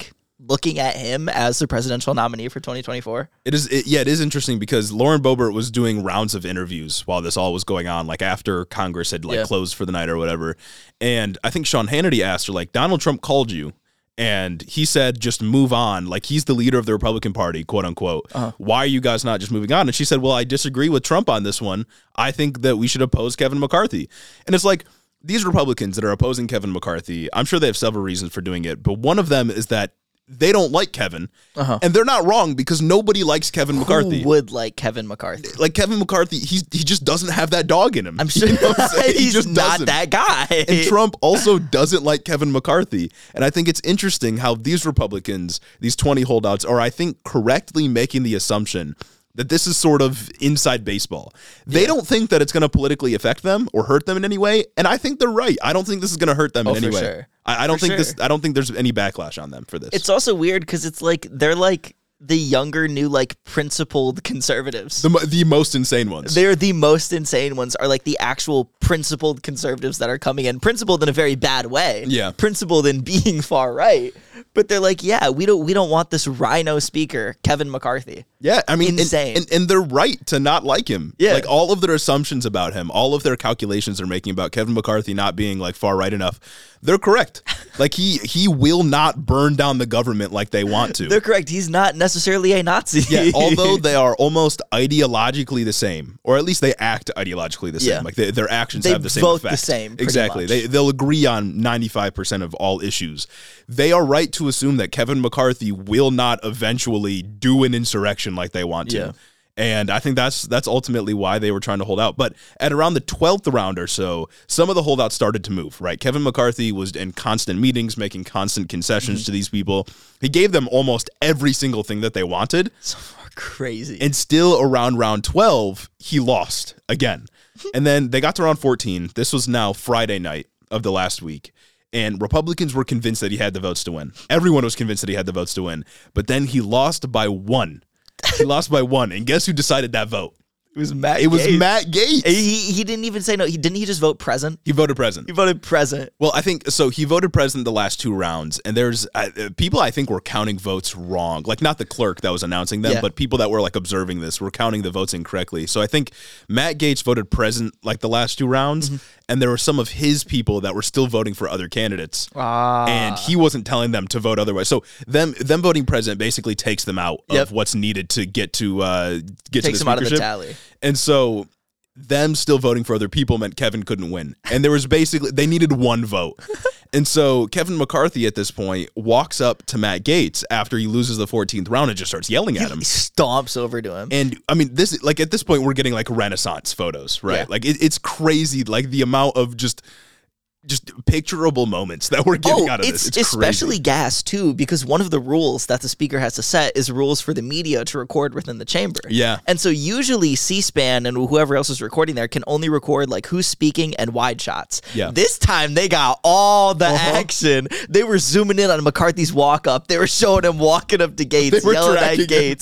looking at him as the presidential nominee for twenty twenty-four? It is, it, yeah, it is interesting because Lauren Boebert was doing rounds of interviews while this all was going on, like after Congress had like Yeah. closed for the night or whatever. And I think Sean Hannity asked her, like, Donald Trump called you and he said, just move on. Like, he's the leader of the Republican Party, quote unquote. Uh-huh. Why are you guys not just moving on? And she said, well, I disagree with Trump on this one. I think that we should oppose Kevin McCarthy. And it's like, these Republicans that are opposing Kevin McCarthy, I'm sure they have several reasons for doing it, but one of them is that they don't like Kevin, uh-huh. and they're not wrong because nobody likes Kevin McCarthy. Who would like Kevin McCarthy? Like Kevin McCarthy, he's he just doesn't have that dog in him. I'm sure you know what I'm saying? he's he just not doesn't. that guy. And Trump also doesn't like Kevin McCarthy. And I think it's interesting how these Republicans, these twenty holdouts, are, I think, correctly making the assumption that this is sort of inside baseball. They yeah. don't think that it's going to politically affect them or hurt them in any way, and I think they're right. I don't think this is going to hurt them oh, in any for way. Sure. I, I don't for think sure. this. I don't think there's any backlash on them for this. It's also weird because it's like they're like the younger, new, like principled conservatives. The the most insane ones. They're the most insane ones. Are like the actual principled conservatives that are coming in, principled in a very bad way. Yeah, principled in being far right. But they're like, yeah, we don't we don't want this rhino speaker, Kevin McCarthy. Yeah, I mean, insane. And, and, and they're right to not like him. Yeah. Like all of their assumptions about him, all of their calculations they're making about Kevin McCarthy not being like far right enough, they're correct. Like he he will not burn down the government like they want to. They're correct. He's not necessarily a Nazi. Yeah, although they are almost ideologically the same, or at least they act ideologically the same. Yeah. Like they, their actions they have the same vote effect. the same. Exactly. Much. They they'll agree on ninety-five percent of all issues. They are right to assume that Kevin McCarthy will not eventually do an insurrection like they want to. Yeah. And I think that's that's ultimately why they were trying to hold out. But at around the twelfth round or so, some of the holdouts started to move, right? Kevin McCarthy was in constant meetings, making constant concessions mm-hmm. to these people. He gave them almost every single thing that they wanted. So crazy. And still around round twelve, he lost again. And then they got to round fourteen. This was now Friday night of the last week. And Republicans were convinced that he had the votes to win. Everyone was convinced that he had the votes to win. But then he lost by one. He lost by one. And guess who decided that vote? It was Matt It was Gaetz. Matt Gaetz. He, he didn't even say no. He didn't he just vote present? He voted present. He voted present. Well, I think so. He voted present the last two rounds, and there's uh, people I think were counting votes wrong. Like not the clerk that was announcing them, yeah. but people that were like observing this were counting the votes incorrectly. So I think Matt Gaetz voted present like the last two rounds, mm-hmm. and there were some of his people that were still voting for other candidates, ah. and he wasn't telling them to vote otherwise. So them them voting present basically takes them out yep. of what's needed to get to uh, get takes to the them out of the speakership. tally. And so them still voting for other people meant Kevin couldn't win. And there was basically, they needed one vote. And so Kevin McCarthy at this point walks up to Matt Gaetz after he loses the fourteenth round and just starts yelling at him. He stomps over to him. And I mean, this, like at this point, we're getting like Renaissance photos, right? Yeah. Like it, it's crazy, like the amount of just just picturable moments that we're getting oh, out of it's this. It's especially crazy. gas too, because one of the rules that the speaker has to set is rules for the media to record within the chamber. Yeah. And so usually C-SPAN and whoever else is recording there can only record like who's speaking and wide shots. Yeah. This time they got all the uh-huh. action. They were zooming in on McCarthy's walk up. They were showing him walking up to Gaetz, yelling at Gaetz.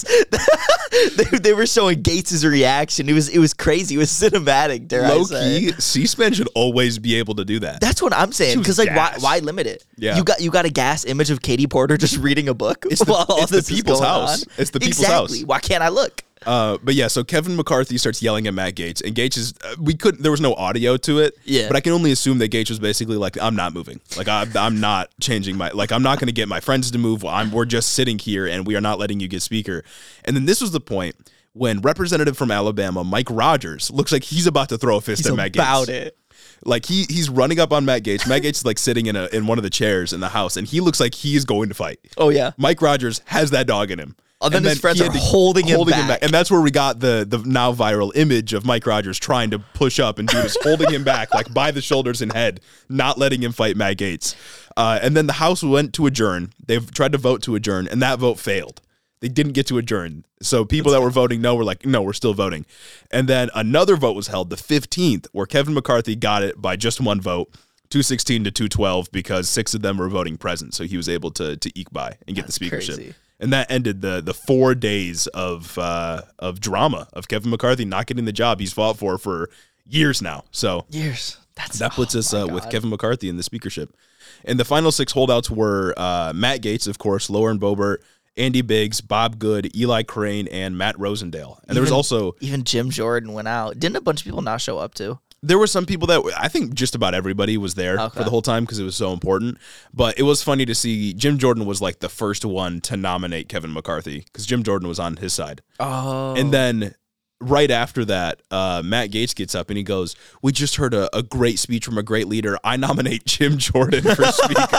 they, they were showing Gaetz' reaction. It was it was crazy. It was cinematic, dare Low I say. key, C-SPAN should always be able to do that. That's what I'm saying. Because like, why, why limit it? Yeah. You got you got a gas image of Katie Porter just reading a book. It's the, while all it's the this is people's going house. on. It's the people's exactly. house. Why can't I look? Uh, but yeah, so Kevin McCarthy starts yelling at Matt Gaetz, and Gaetz is uh, we couldn't. There was no audio to it. Yeah. But I can only assume that Gaetz was basically like, "I'm not moving. Like I, I'm not changing my. Like I'm not going to get my friends to move. I'm we're just sitting here, and we are not letting you get speaker." And then this was the point when Representative from Alabama, Mike Rogers, looks like he's about to throw a fist He's at Matt Gaetz. about it. Like he he's running up on Matt Gaetz. Matt Gaetz is like sitting in a in one of the chairs in the house, and he looks like he is going to fight. Oh yeah. Mike Rogers has that dog in him. Oh, then and his then friends he are had to- holding him back. And that's where we got the the now viral image of Mike Rogers trying to push up and do this, holding him back like by the shoulders and head, not letting him fight Matt Gaetz. Uh, and then the House went to adjourn. They've tried to vote to adjourn, and that vote failed. They didn't get to adjourn. So people that were voting no were like, no, we're still voting. And then another vote was held, the fifteenth, where Kevin McCarthy got it by just one vote, two sixteen to two twelve, because six of them were voting present. So he was able to to eke by and get That's the speakership. crazy. And that ended the the four days of uh, of drama of Kevin McCarthy not getting the job he's fought for for years now. So Years. That's that puts oh us my uh, with God. Kevin McCarthy in the speakership. And the final six holdouts were uh, Matt Gaetz, of course, Lauren Boebert, Andy Biggs, Bob Good, Eli Crane, and Matt Rosendale. And there was Even- also Even Jim Jordan went out. Didn't a bunch of people not show up too? there were some people that I think just about everybody was there Okay. for the whole time because it was so important. But it was funny to see Jim Jordan was like the first one to nominate Kevin McCarthy because Jim Jordan was on his side. Oh. And then right after that, uh, Matt Gaetz gets up and he goes, "We just heard a, a great speech from a great leader. I nominate Jim Jordan for speaker."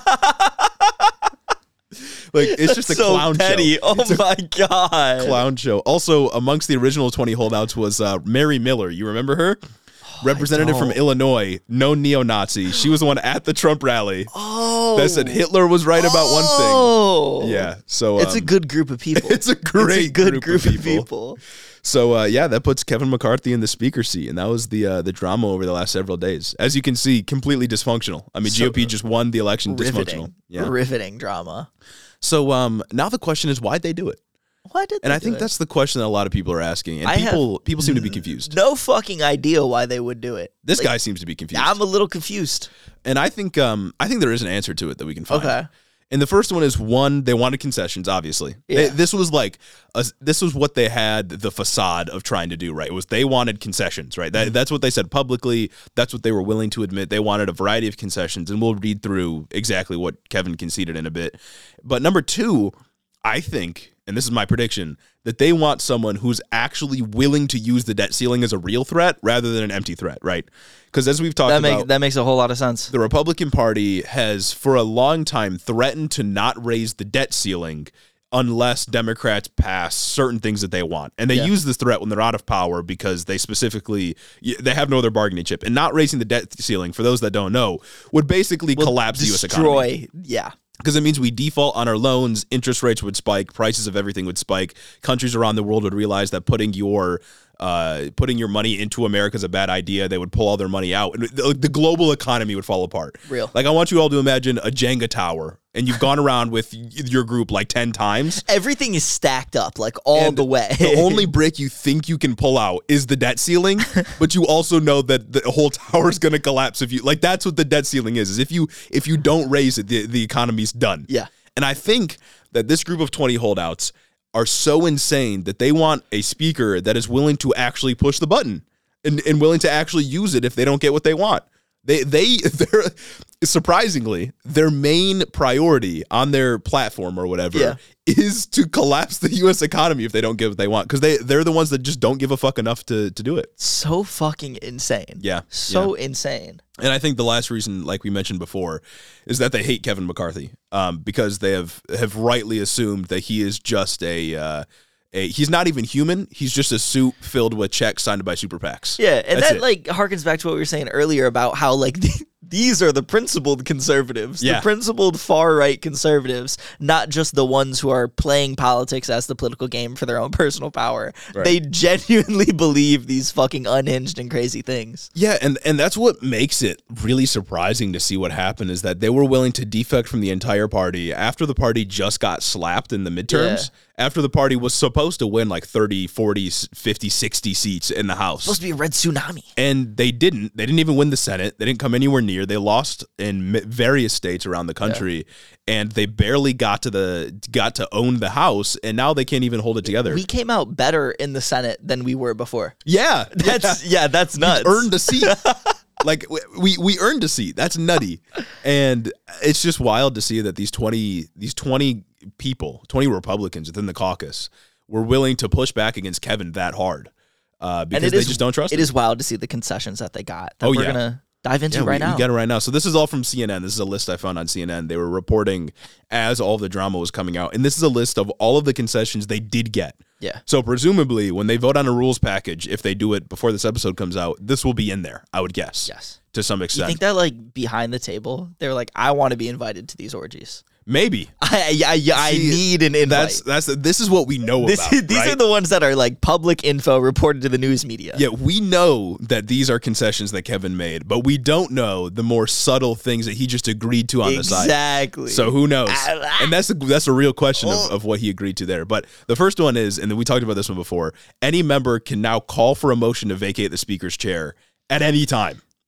Like, it's just a so clown petty. show. Oh It's a my God. clown show. Also, amongst the original twenty holdouts was uh, Mary Miller. You remember her? Representative from don't. Illinois, no neo-Nazi. She was the one at the Trump rally Oh. that said Hitler was right about one Oh. thing. Yeah, so It's a um, good group of people. it's a great It's a good group, group, of of people. people. So uh, yeah, that puts Kevin McCarthy in the speaker seat, and that was the uh, the drama over the last several days. As you can see, completely dysfunctional. I mean, So- G O P just won the election dysfunctional. Riveting. Yeah. Riveting drama. So um, now the question is, why'd they do it? Why did And they I do think it? that's the question that a lot of people are asking, and I have people people seem to be confused. No fucking idea why they would do it. This Like, guy seems to be confused, I'm a little confused. and I think um, I think there is an answer to it that we can find. Okay. And the first one is one, they wanted concessions, obviously. Yeah. They- this was like, a, this was what they had the facade of trying to do, right? It was they wanted concessions, right? That, that's what they said publicly. That's what they were willing to admit. They wanted a variety of concessions, and we'll read through exactly what Kevin conceded in a bit. But number two, I think, and this is my prediction, that they want someone who's actually willing to use the debt ceiling as a real threat rather than an empty threat, right? Because as we've talked That about, makes that makes a whole lot of sense. the Republican Party has, for a long time, threatened to not raise the debt ceiling unless Democrats pass certain things that they want. And they Yeah. use this threat when they're out of power because they specifically, they have no other bargaining chip. And not raising the debt ceiling, for those that don't know, would basically collapse the U S economy. Destroy. Yeah. Because it means we default on our loans, interest rates would spike, prices of everything would spike. Countries around the world would realize that putting your uh, putting your money into America is a bad idea. They would pull all their money out, and the, the global economy would fall apart. Real. Like, I want you all to imagine a Jenga tower, and you've gone around with y- your group like ten times. Everything is stacked up like all And the way. The only brick you think you can pull out is the debt ceiling, but you also know that the whole tower is going to collapse if you like. That's what the debt ceiling is. Is if you if you don't raise it, the, the economy's done. Yeah. And I think that this group of twenty holdouts are so insane that they want a speaker that is willing to actually push the button and, and willing to actually use it if they don't get what they want. They they they're surprisingly their main priority on their platform or whatever Yeah. is to collapse the U S economy if they don't get what they want, because they they're the ones that just don't give a fuck enough to to do it. So fucking insane. Yeah, So insane. And I think the last reason, like we mentioned before, is that they hate Kevin McCarthy um, because they have have rightly assumed that he is just a. Uh, A, he's not even human. He's just a suit filled with checks signed by super PACs. Yeah, and That's that it. like harkens back to what we were saying earlier about how like these are the principled conservatives, Yeah. the principled far right conservatives, not just the ones who are playing politics as the political game for their own personal power. Right. They genuinely believe these fucking unhinged and crazy things. Yeah, and, and that's what makes it really surprising to see what happened is that they were willing to defect from the entire party after the party just got slapped in the midterms, after the party was supposed to win like thirty, forty, fifty, sixty seats in the House. Supposed to be a red tsunami. And they didn't. They didn't even win the Senate. They didn't come anywhere near. They lost in m- various states around the country, and they barely got to the got to own the House. And now they can't even hold it together. We came out better in the Senate than we were before. yeah, That's yeah, that's nuts. earned a seat. Like we we earned a seat. That's nutty, and it's just wild to see that these twenty these twenty people, twenty Republicans within the caucus, were willing to push back against Kevin that hard uh, And because it they is- just don't trust It him. is wild to see the concessions that they got. That Oh, we're yeah. gonna dive into Yeah, right we, now. we got it right now. So this is all from C N N. This is a list I found on C N N. They were reporting as all of the drama was coming out, and this is a list of all of the concessions they did get. Yeah. So presumably, when they vote on a rules package, if they do it before this episode comes out, this will be in there. I would guess. Yes. To some You extent, think that like behind the table, they're like, I want to be invited to these orgies. maybe. I I, I See, need an invite. That's that's this is what we know This, about. these right? are the ones that are like public info reported to the news media. Yeah, we know that these are concessions that Kevin made, but we don't know the more subtle things that he just agreed to on the side. Exactly. So who knows? Ah, And that's a, that's a real question of, of what he agreed to there. But the first one is, and then we talked about this one before, any member can now call for a motion to vacate the speaker's chair at any time.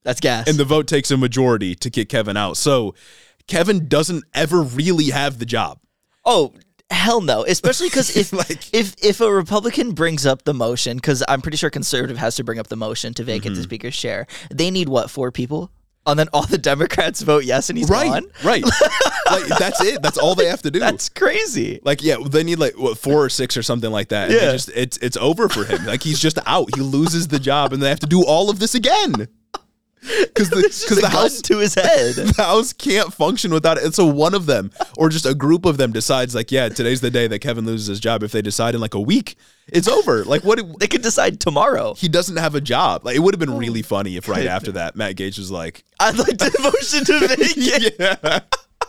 That's gas. And the vote takes a majority to kick Kevin out. So Kevin doesn't ever really have the job. Oh, hell no. Especially because if, Like- if if a Republican brings up the motion, because I'm pretty sure conservative has to bring up the motion to vacate Mm-hmm. the speaker's chair, they need, what, four people? And then all the Democrats vote yes and he's Right, gone? right. Like, that's it. That's all they have to do. That's crazy. Like, yeah, they need like what, four or six or something like that. And they Yeah. just it's it's over for him. Like he's just out. He loses the job, and they have to do all of this again. Because the It's just because a the gun house to his head. the house can't function without it. And so one of them or just a group of them decides like, yeah, today's the day that Kevin loses his job. If they decide in like a week, it's over. Like what? They could decide tomorrow. He doesn't have a job. Like it would have been really funny if right after that Matt Gaetz was like, I'd like to motion to vacate. yeah.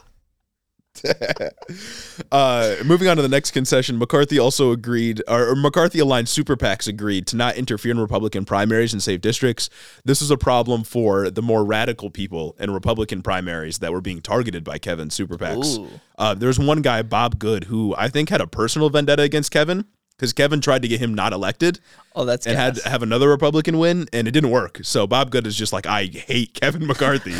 uh, moving on to the next concession, McCarthy also agreed, or, or McCarthy-aligned super PACs agreed to not interfere in Republican primaries and save districts. This was a problem for the more radical people in Republican primaries that were being targeted by Kevin's super PACs. Ooh. Uh, there's one guy, Bob Good, who I think had a personal vendetta against Kevin because Kevin tried to get him not elected. Oh, that's And gas. had to have another Republican win, and it didn't work. So Bob Good is just like, I hate Kevin McCarthy.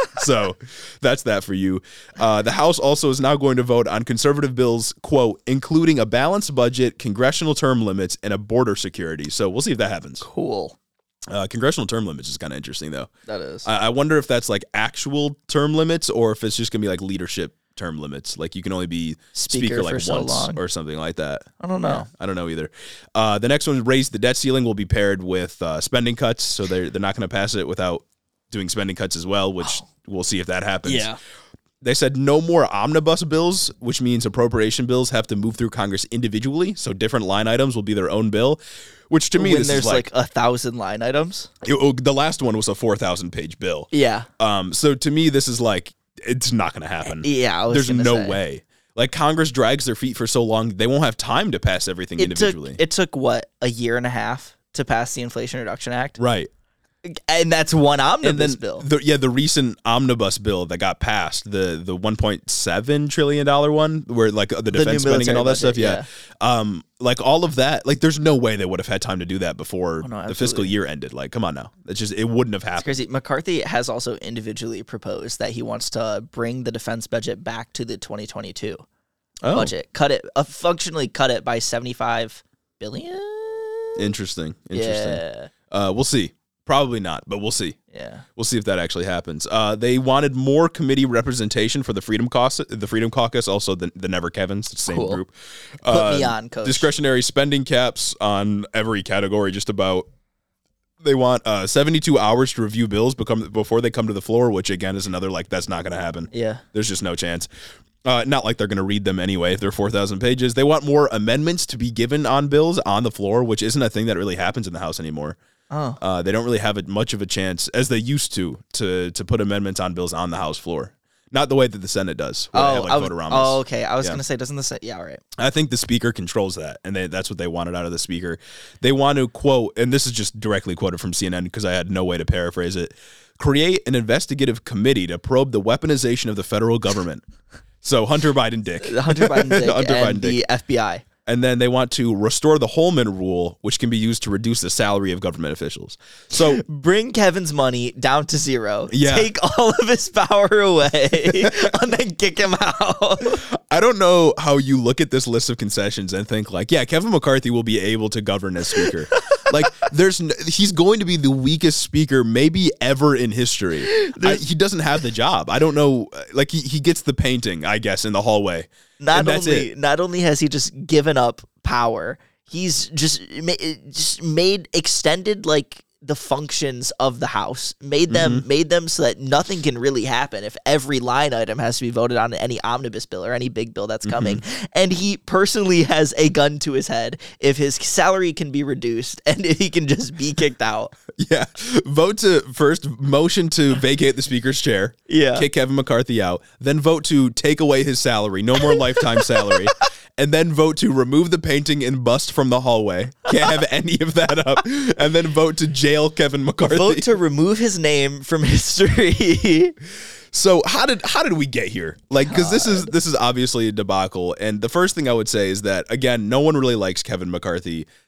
So that's that for you. Uh, the House also is now going to vote on conservative bills, quote, including a balanced budget, congressional term limits, and a border security. So we'll see if that happens. Cool. Uh, congressional term limits is kind of interesting, though. That is. I-, I wonder if that's like actual term limits or if it's just going to be like leadership term limits. Like you can only be Speaker speaker, like for so once long. or something like that. I don't know. Yeah, I don't know either. Uh, the next one, raise the debt ceiling, will be paired with uh, spending cuts. So they're, they're not going to pass it without doing spending cuts as well, which we'll see if that happens. Yeah. They said no more omnibus bills, which means appropriation bills have to move through Congress individually. So different line items will be their own bill, which to me, When this there's is like, like a thousand line items. it- oh, the last one was a four thousand page bill. Yeah. Um, so to me, this is like, it's not going to happen. Yeah. I was There's gonna no say. way. Like Congress drags their feet for so long, they won't have time to pass everything It individually. took, it took what, a year and a half to pass the Inflation Reduction Act? right. And that's one omnibus And then, bill. the, yeah, the recent omnibus bill that got passed, the the one point seven trillion dollars one, where like the defense new spending and all that military stuff, yeah. Um, like all of that, like there's no way they would have had time to do that before Oh, no, the fiscal absolutely. year ended. Like, come on now, it's just it wouldn't have happened. Crazy. McCarthy has also individually proposed that he wants to bring the defense budget back to the twenty twenty-two Oh, budget. Cut it, uh, functionally cut it by seventy-five billion. interesting, interesting. Yeah. Uh, we'll see. Probably not, but we'll see. Yeah. We'll see if that actually happens. Uh, they wanted more committee representation for the Freedom Caucus, the Freedom Caucus, also the, the Never Kevins, the same Cool. group. Put Uh, me on, coach. Discretionary spending caps on every category, just about. They want uh, seventy-two hours to review bills become, before they come to the floor, which again is another, like, that's not going to happen. Yeah. There's just no chance. Uh, not like they're going to read them anyway if they're four thousand pages. They want more amendments to be given on bills on the floor, which isn't a thing that really happens in the House anymore. Oh. Uh, they don't really have a, much of a chance, as they used to, to to put amendments on bills on the House floor. Not the way that the Senate does, where they Oh, have like I was, vote-a-ramas. oh, okay. I was Yeah. gonna say, doesn't the Senate? Yeah, all right. I think the Speaker controls that, and they, that's what they wanted out of the Speaker. They want to quote, and this is just directly quoted from C N N because I had no way to paraphrase it, create an investigative committee to probe the weaponization of the federal government. So Hunter Biden dick. Hunter Biden Dick Hunter and Biden the dick. F B I. And then they want to restore the Holman rule, which can be used to reduce the salary of government officials. So Bring Kevin's money down to zero. Yeah. Take all of his power away, and then kick him out. I don't know how you look at this list of concessions and think like, yeah, Kevin McCarthy will be able to govern as speaker. Like, there's n- he's going to be the weakest speaker maybe ever in history. I, he doesn't have the job. I don't know. Like, he, he gets the painting, I guess, in the hallway. Not And that's only it. not only has he just given up power, he's just ma- just made extended like the functions of the House, made them Mm-hmm. made them so that nothing can really happen if every line item has to be voted on in any omnibus bill or any big bill that's coming. Mm-hmm. And he personally has a gun to his head if his salary can be reduced and if he can just be kicked out. Yeah. Vote to first motion to vacate the speaker's chair. Yeah. Kick Kevin McCarthy out. Then vote to take away his salary. No more lifetime salary. And then vote to remove the painting and bust from the hallway. Can't have any of that up. And then vote to jail Kevin McCarthy. Vote to remove his name from history. So how did how did we get here? Like, because this is this is obviously a debacle. And the first thing I would say is that again, no one really likes Kevin McCarthy.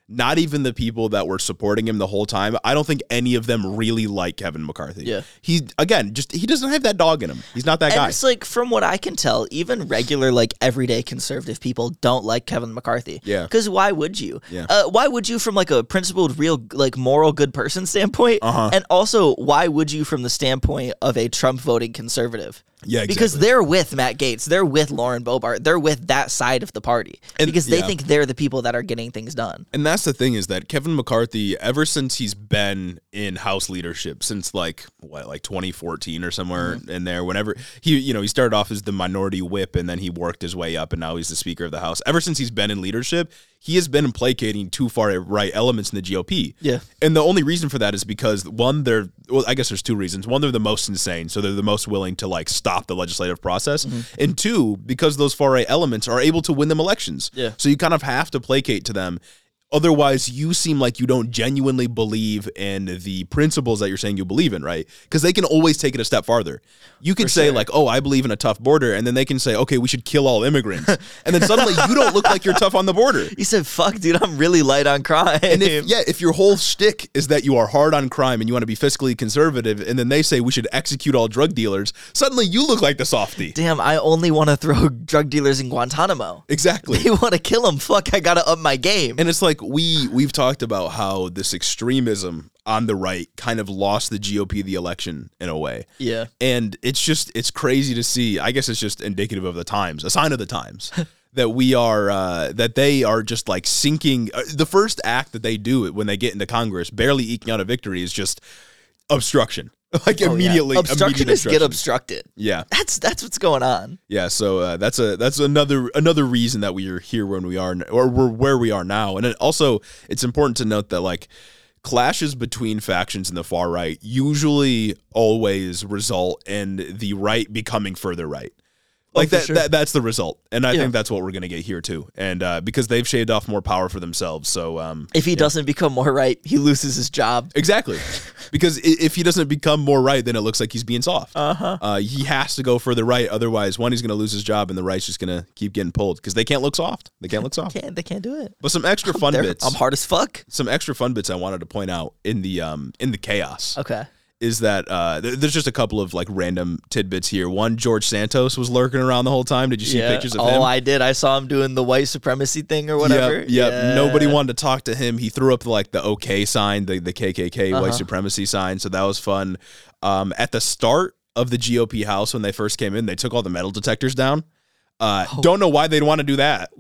not even the people that were supporting him the whole time. I don't think any of them really like Kevin McCarthy. Yeah. He, again, just he doesn't have that dog in him. He's not that and guy. It's like, from what I can tell, even regular, like, everyday conservative people don't like Kevin McCarthy. Yeah. Because why would you? Yeah. Uh, why would you from, like, a principled, real, like, moral good person standpoint? Uh-huh. And also, why would you from the standpoint of a Trump voting conservative? Yeah, exactly. Because they're with Matt Gaetz. They're with Lauren Boebert. They're with that side of the party. And- because they yeah. think they're the people that are getting things done. And that's the thing, is that Kevin McCarthy, ever since he's been in House leadership, since like what, like twenty fourteen or somewhere Mm-hmm. in there, whenever he, you know, he started off as the minority whip and then he worked his way up and now he's the Speaker of the House. Ever since he's been in leadership, he has been placating too far right elements in the G O P. Yeah. And the only reason for that is because, one, they're, well, I guess there's two reasons. One, they're the most insane, so they're the most willing to like stop the legislative process. Mm-hmm. And two, because those far right elements are able to win them elections. Yeah. So you kind of have to placate to them. Otherwise, you seem like you don't genuinely believe in the principles that you're saying you believe in, right? Because they can always take it a step farther. You can For say sure. like, oh, I believe in a tough border, and then they can say, okay, we should kill all immigrants. And then suddenly you don't look like you're tough on the border. He said, fuck, dude, I'm really light on crime. And if, yeah, if your whole shtick is that you are hard on crime and you want to be fiscally conservative, and then they say we should execute all drug dealers, suddenly you look like the softie. Damn, I only want to throw drug dealers in Guantanamo. Exactly. They want to kill them. Fuck, I got to up my game. And it's like we we've talked about how this extremism on the right kind of lost the G O P the election in a way. Yeah. And it's just it's crazy to see. I guess it's just indicative of the times, a sign of the times. That we are, uh, that they are just like sinking. Uh, the first act that they do when they get into Congress, barely eking out a victory, is just obstruction. Like Oh, yeah. immediately, Obstructionists immediate get obstruction. obstructed. Yeah, That's that's what's going on. yeah. So uh, that's a that's another another reason that we are here when we are, or we're where we are now. And it also, it's important to note that like clashes between factions in the far right usually always result in the right becoming further right. Like for that, sure. that that's the result, and I Yeah. think that's what we're gonna get here too. And uh, because they've shaved off more power for themselves, so um, If he doesn't become more right, he loses his job. exactly, because i- if he doesn't become more right, then it looks like he's being soft. Uh-huh. Uh, he has to go further right, otherwise, one, he's gonna lose his job, and the right's just gonna keep getting pulled because they can't look soft. They can't look soft. Can't they can't do it. But some extra fun They're- bits. I'm hard as fuck. Some extra fun bits I wanted to point out in the um in the chaos. Okay. Is that uh, th- there's just a couple of like random tidbits here. One, George Santos was lurking around the whole time. Did you see pictures of oh, him? I did. I saw him doing the white supremacy thing or whatever. Yep, yep. Yeah. Nobody wanted to talk to him. He threw up like the OK sign, the, the K K K Uh-huh. white supremacy sign. So that was fun. Um, at the start of the G O P House, when they first came in, they took all the metal detectors down. Uh, Oh. Don't know why they'd want to do that.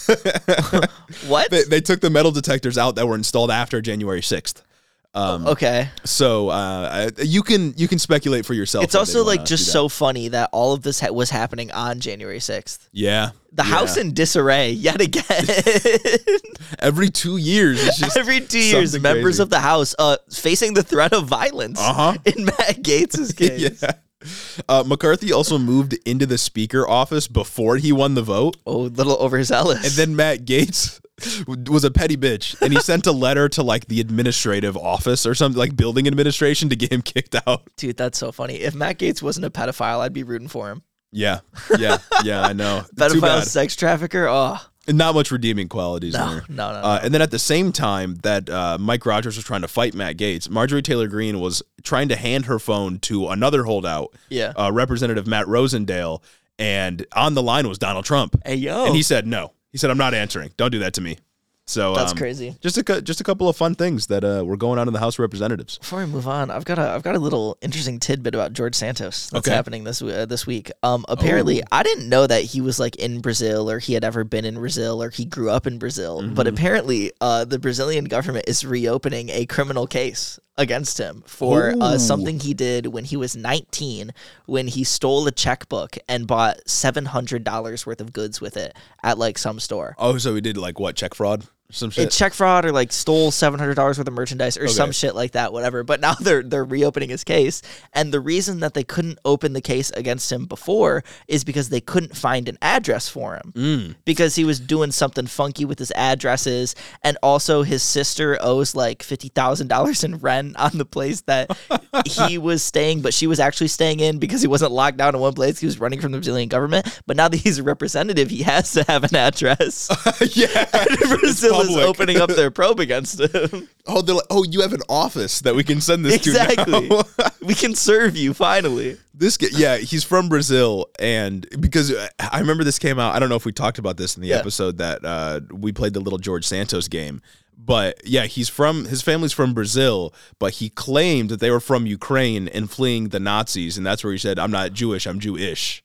What? they, they took the metal detectors out that were installed after January sixth. Um, okay. So uh, you can you can speculate for yourself. It's if also they like wanna just do that. so funny that all of this ha- was happening on January sixth. Yeah. The yeah. house in disarray yet again. Every two years. It's just Every two years, something members crazy. of the House uh, facing the threat of violence Uh-huh. in Matt Gaetz's case. yeah. Uh, McCarthy also moved into the speaker office before he won the vote. Oh, a little overzealous. And then Matt Gaetz was a petty bitch, and he sent a letter to like the administrative office or something, like building administration, to get him kicked out. Dude, that's so funny. If Matt Gaetz wasn't a pedophile, I'd be rooting for him. Yeah, yeah, yeah. I know. Too Pedophile, bad. sex trafficker. Oh, Not much redeeming qualities no, there. no, no. Uh, no. and then at the same time that uh, Mike Rogers was trying to fight Matt Gaetz, Marjorie Taylor Greene was trying to hand her phone to another holdout, Yeah. uh, Representative Matt Rosendale, and on the line was Donald Trump. Hey, yo. And he said no. He said, "I'm not answering. Don't do that to me." So That's um, crazy. Just a cou- just a couple of fun things that uh, were going on in the House of Representatives. Before we move on, I've got a I've got a little interesting tidbit about George Santos that's Okay. happening this uh, this week. Um, apparently, Oh. I didn't know that he was like in Brazil or he had ever been in Brazil or he grew up in Brazil. But Mm-hmm. apparently, uh, the Brazilian government is reopening a criminal case against him for uh, Ooh. something he did when he was nineteen, when he stole a checkbook and bought seven hundred dollars worth of goods with it at like some store. Oh, so he did like what, check fraud or some shit? It's check fraud or like stole seven hundred dollars worth of merchandise or some Okay. shit like that, whatever. But now they're they're reopening his case, and the reason that they couldn't open the case against him before is because they couldn't find an address for him Mm. because he was doing something funky with his addresses, and also his sister owes like fifty thousand dollars in rent on the place that he was staying, but she was actually staying in because he wasn't locked down in one place. He was running from the Brazilian government. But now that he's a representative, he has to have an address. yeah. And Brazil is opening up their probe against him. Oh, they're like, oh, you have an office that we can send this exactly. to now. We can serve you, finally. This guy, yeah, he's from Brazil, and because I remember this came out, I don't know if we talked about this in the Yeah. episode that uh, we played the little George Santos game, but yeah, he's from, his family's from Brazil, but he claimed that they were from Ukraine and fleeing the Nazis, and that's where he said, I'm not Jewish, I'm Jewish.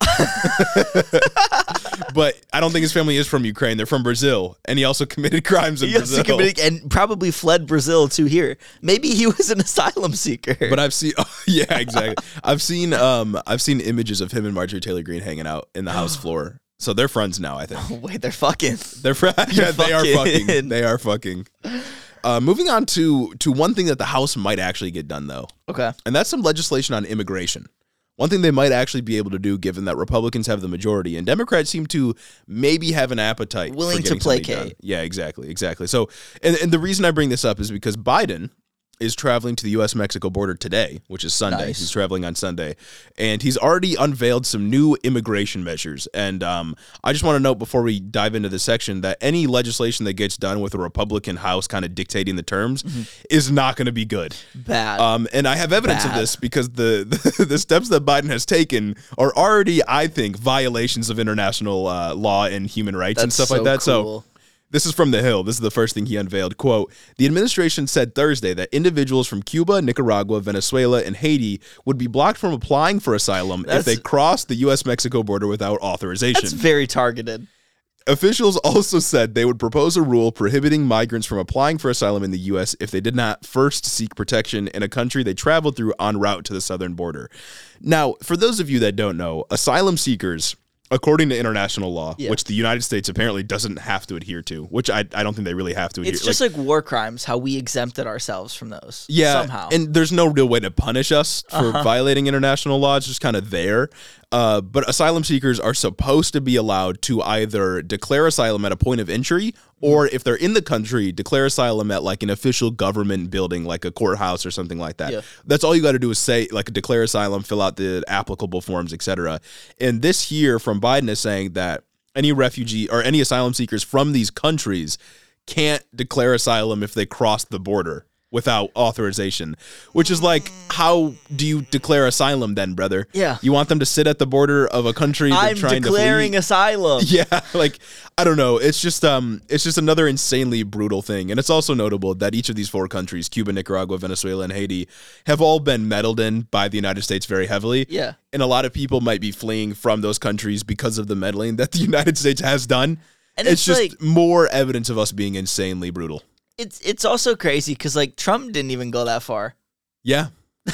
But I don't think his family is from Ukraine, they're from Brazil, and he also committed crimes in He also Brazil. committed, and probably fled Brazil to here. Maybe he was an asylum seeker. But I've seen, oh, yeah, exactly. I've seen, um, I've seen images of him and Marjorie Taylor Greene hanging out in the House floor. So they're friends now, I think. Oh, wait, they're fucking. They're fr- yeah, they are fucking. fucking. They are fucking. Uh, moving on to to one thing that the House might actually get done though, Okay. and that's some legislation on immigration. One thing they might actually be able to do, given that Republicans have the majority and Democrats seem to maybe have an appetite, for Willing to getting something placate. done. Yeah, exactly, exactly. So, and, and the reason I bring this up is because Biden is traveling to the U S Mexico border today, which is Sunday. Nice. He's traveling on Sunday, and he's already unveiled some new immigration measures. And um, I just want to note before we dive into this section that any legislation that gets done with a Republican House kind of dictating the terms Mm-hmm. is not going to be good. Bad. Um, and I have evidence Bad. of this because the, the the steps that Biden has taken are already, I think, violations of international uh, law and human rights and That's stuff like so that. cool. So. This is from The Hill. This is the first thing he unveiled. Quote, the administration said Thursday that individuals from Cuba, Nicaragua, Venezuela, and Haiti would be blocked from applying for asylum if That's- they crossed the U S Mexico border without authorization. That's very targeted. Officials also said they would propose a rule prohibiting migrants from applying for asylum in the U S if they did not first seek protection in a country they traveled through en route to the southern border. Now, for those of you that don't know, asylum seekers, according to international law, Yeah. which the United States apparently doesn't have to adhere to, which I, I don't think they really have to adhere It's just like, war crimes, how we exempted ourselves from those. yeah, Somehow. and there's no real way to punish us for Uh-huh. violating international law. It's just kind of there. Uh, but asylum seekers are supposed to be allowed to either declare asylum at a point of entry, or if they're in the country, declare asylum at like an official government building, like a courthouse or something like that. Yeah. That's all you got to do is say, like, declare asylum, fill out the applicable forms, et cetera. And this here from Biden is saying that any refugee or any asylum seekers from these countries can't declare asylum if they cross the border without authorization, which is like, how do you declare asylum then, brother? Yeah. You want them to sit at the border of a country they're I'm trying declaring to flee? asylum. Yeah, like, I don't know. It's just um it's just another insanely brutal thing. And it's also notable that each of these four countries, Cuba, Nicaragua, Venezuela, and Haiti, have all been meddled in by the United States very heavily. Yeah. And a lot of people might be fleeing from those countries because of the meddling that the United States has done. And it's, it's just like- more evidence of us being insanely brutal. It's it's also crazy because like Trump didn't even go that far. Yeah.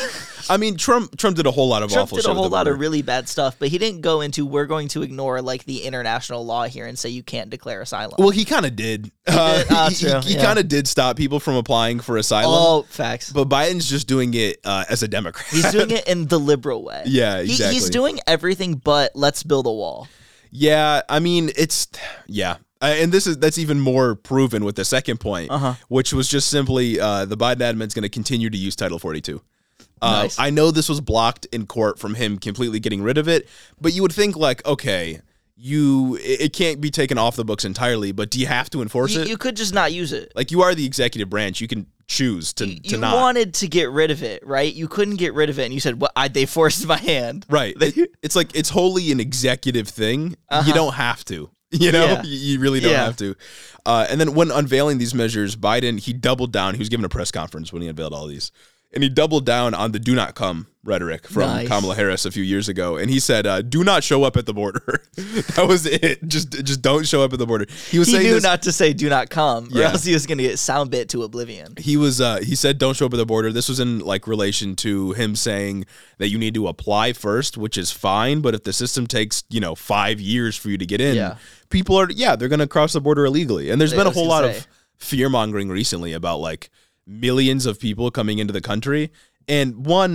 I mean, Trump Trump did a whole lot of Trump awful did shit a with whole the lot border. of really bad stuff, but he didn't go into we're going to ignore like the international law here and say you can't declare asylum. Well, he kind of did. Uh, did? Oh, he true, he yeah. kind of did stop people from applying for asylum. oh, facts. But Biden's just doing it uh, as a Democrat. He's doing it in the liberal way. Yeah, He- exactly. he's doing everything but let's build a wall. Yeah, I mean, it's yeah. Uh, and this is that's even more proven with the second point, Uh-huh. which was just simply uh, the Biden admin's going to continue to use Title forty-two. Uh, Nice. I know this was blocked in court from him completely getting rid of it, but you would think like, okay, you it it can't be taken off the books entirely, but do you have to enforce You, it? you could just not use it. Like, you are the executive branch, you can choose to, You, to you not. wanted to get rid of it, right? You couldn't get rid of it, and you said, "Well, I, they forced my hand." Right. It- it's like it's wholly an executive thing. Uh-huh. You don't have to. You know, Yeah. you, you really don't Yeah. have to. Uh, and then when unveiling these measures, Biden, he doubled down. He was given a press conference when he unveiled all these. And he doubled down on the do not come rhetoric from Nice. Kamala Harris a few years ago. And he said, uh, do not show up at the border. That was it. Just just don't show up at the border. He was He saying knew this, not to say "do not come," or Yeah. else he was going to get sound bit to oblivion. he was uh he said don't show up at the border. This was in like relation to him saying that you need to apply first, which is fine, but if the system takes, you know, five years for you to get in, Yeah. people are yeah, they're gonna cross the border illegally. And there's I been a was whole gonna lot say. of fear mongering recently about like millions of people coming into the country. And one,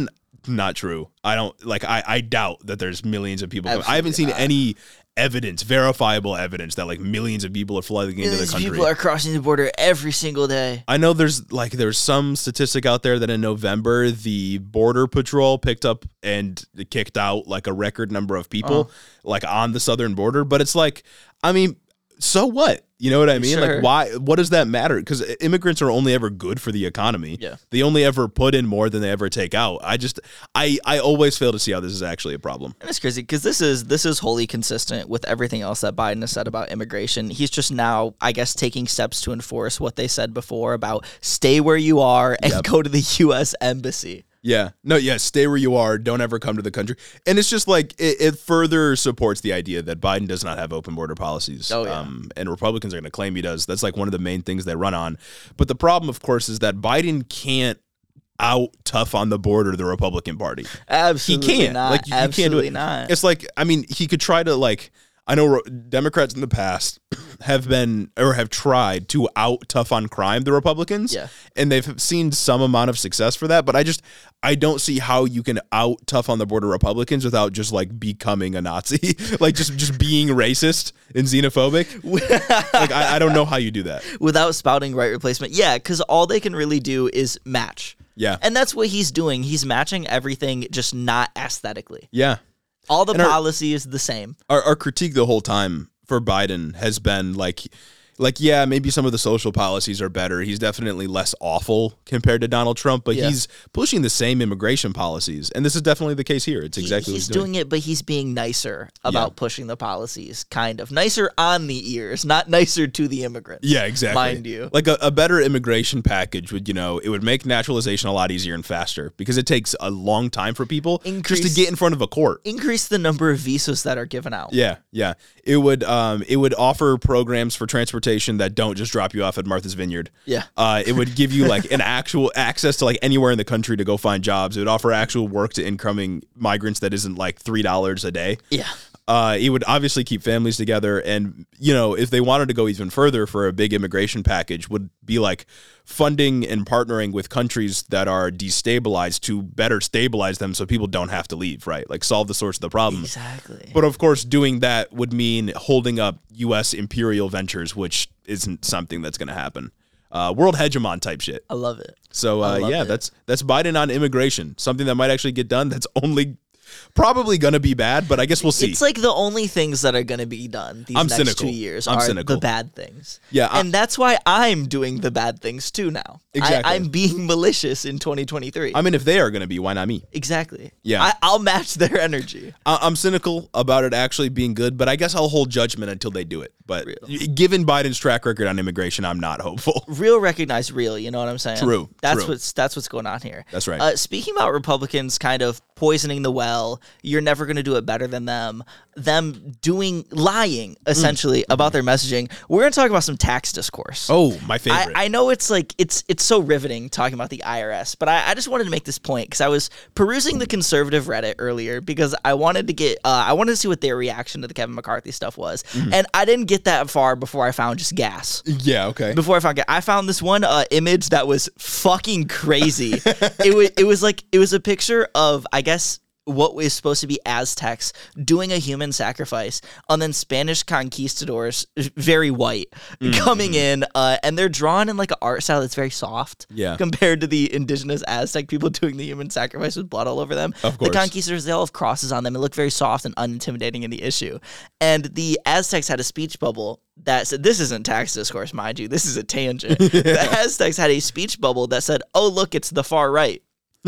not true. I don't like. I, I doubt that there's millions of people. I haven't Absolutely seen not. any evidence, verifiable evidence that like millions of people are flooding into the These country. people are crossing the border every single day. I know there's like there's some statistic out there that in November the border patrol picked up and kicked out like a record number of people Oh. like on the southern border, but it's like, I mean, so what? You know what I mean? Sure. Like, why? What does that matter? Because immigrants are only ever good for the economy. Yeah. They only ever put in more than they ever take out. I just, I, I always fail to see how this is actually a problem. And it's crazy because this is this is wholly consistent with everything else that Biden has said about immigration. He's just now, I guess, taking steps to enforce what they said before about stay where you are and Yep. go to the U S embassy. Yeah. No, yeah, stay where you are. Don't ever come to the country. And it's just like, it, it further supports the idea that Biden does not have open border policies. Oh, yeah. Um, and Republicans are going to claim he does. That's like one of the main things they run on. But the problem, of course, is that Biden can't out tough on the border the Republican Party. Absolutely he can't. not. Like, you, you Absolutely can't do it. not. It's like, I mean, he could try to like, I know Ro- Democrats in the past have been or have tried to out tough on crime the Republicans, Yeah. and they've seen some amount of success for that. But I just I don't see how you can out tough on the border Republicans without just like becoming a Nazi, like just just being racist and xenophobic. Like I, I don't know how you do that. Without spouting right replacement. Yeah, because all they can really do is match. Yeah, And that's what he's doing. He's matching everything, just not aesthetically. yeah. All the And our- policy is the same. Our, our critique the whole time for Biden has been like, like, yeah, maybe some of the social policies are better. He's definitely less awful compared to Donald Trump, but Yeah. he's pushing the same immigration policies. And this is definitely the case here. It's exactly He- what he's he's doing. doing it, but he's being nicer about pushing the policies, kind of. Nicer on the ears, not nicer to the immigrants. Yeah, exactly. Mind you. Like a, a better immigration package would, you know, it would make naturalization a lot easier and faster because it takes a long time for people just Increase- to get in front of a court. Increase the number of visas that are given out. Yeah, yeah. It would um it would offer programs for transportation that don't just drop you off at Martha's Vineyard. Yeah. Uh it would give you like an actual access to like anywhere in the country to go find jobs. It would offer actual work to incoming migrants that isn't like three dollars a day. Yeah. Uh, it would obviously keep families together, and you know, if they wanted to go even further for a big immigration package, would be like funding and partnering with countries that are destabilized to better stabilize them, so people don't have to leave, right? Like solve the source of the problem. Exactly. But of course, doing that would mean holding up U S imperial ventures, which isn't something that's going to happen. Uh, world hegemon type shit. I love it. So I uh, love yeah, it. that's that's Biden on immigration. Something that might actually get done. That's only probably going to be bad, but I guess we'll see. It's like the only things that are going to be done these I'm next cynical. two years I'm are cynical. the bad things. Yeah, I- and that's why I'm doing the bad things too now. Exactly. I, I'm being malicious in twenty twenty-three. I mean, if they are going to be, why not me? exactly. Yeah. I, I'll match their energy. I- I'm cynical about it actually being good, but I guess I'll hold judgment until they do it. But Real. given Biden's track record on immigration, I'm not hopeful. Real recognize real, you know what I'm saying? True, That's true. what's that's what's going on here. That's right. Uh, speaking about Republicans kind of poisoning the well, you're never going to do it better than them. Them doing lying essentially about their messaging. We're going to talk about some tax discourse. Oh, my I, favorite. I know it's like it's it's so riveting talking about the I R S, but I, I just wanted to make this point because I was perusing the conservative Reddit earlier because I wanted to get uh, I wanted to see what their reaction to the Kevin McCarthy stuff was, Mm-hmm. and I didn't get that far before I found just gas. yeah, okay. Before I found I found this one uh, image that was fucking crazy. it was it was like it was a picture of I guess what was supposed to be Aztecs doing a human sacrifice, and then Spanish conquistadors, very white, coming in, uh, and they're drawn in like an art style that's very soft, Yeah. compared to the indigenous Aztec people doing the human sacrifice with blood all over them. Of course. The conquistadors, they all have crosses on them. It looked very soft and unintimidating in the issue. And the Aztecs had a speech bubble that said, this isn't tax discourse, mind you, this is a tangent. The Aztecs had a speech bubble that said, oh, look, it's the far right.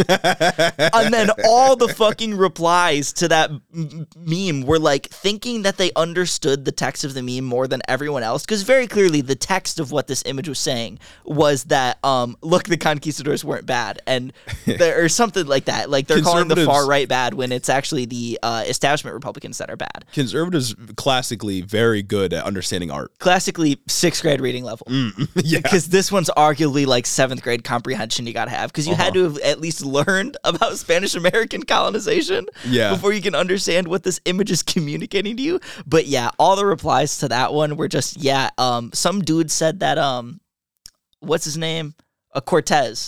And then all the fucking replies to that m- meme were like thinking that they understood the text of the meme more than everyone else, because very clearly the text of what this image was saying was that um look, the conquistadors weren't bad, and there, or something like that, like they're calling the far Conservatives- right bad when it's actually the uh, establishment Republicans that are bad. Conservatives classically very good at understanding art. Classically sixth grade reading level. Yeah. Because this one's arguably like seventh grade comprehension you gotta have, because you had to have at least learned about Spanish American colonization Yeah. before you can understand what this image is communicating to you. But yeah, all the replies to that one were just, yeah, um, some dude said that, um, what's his name? Uh, Cortez.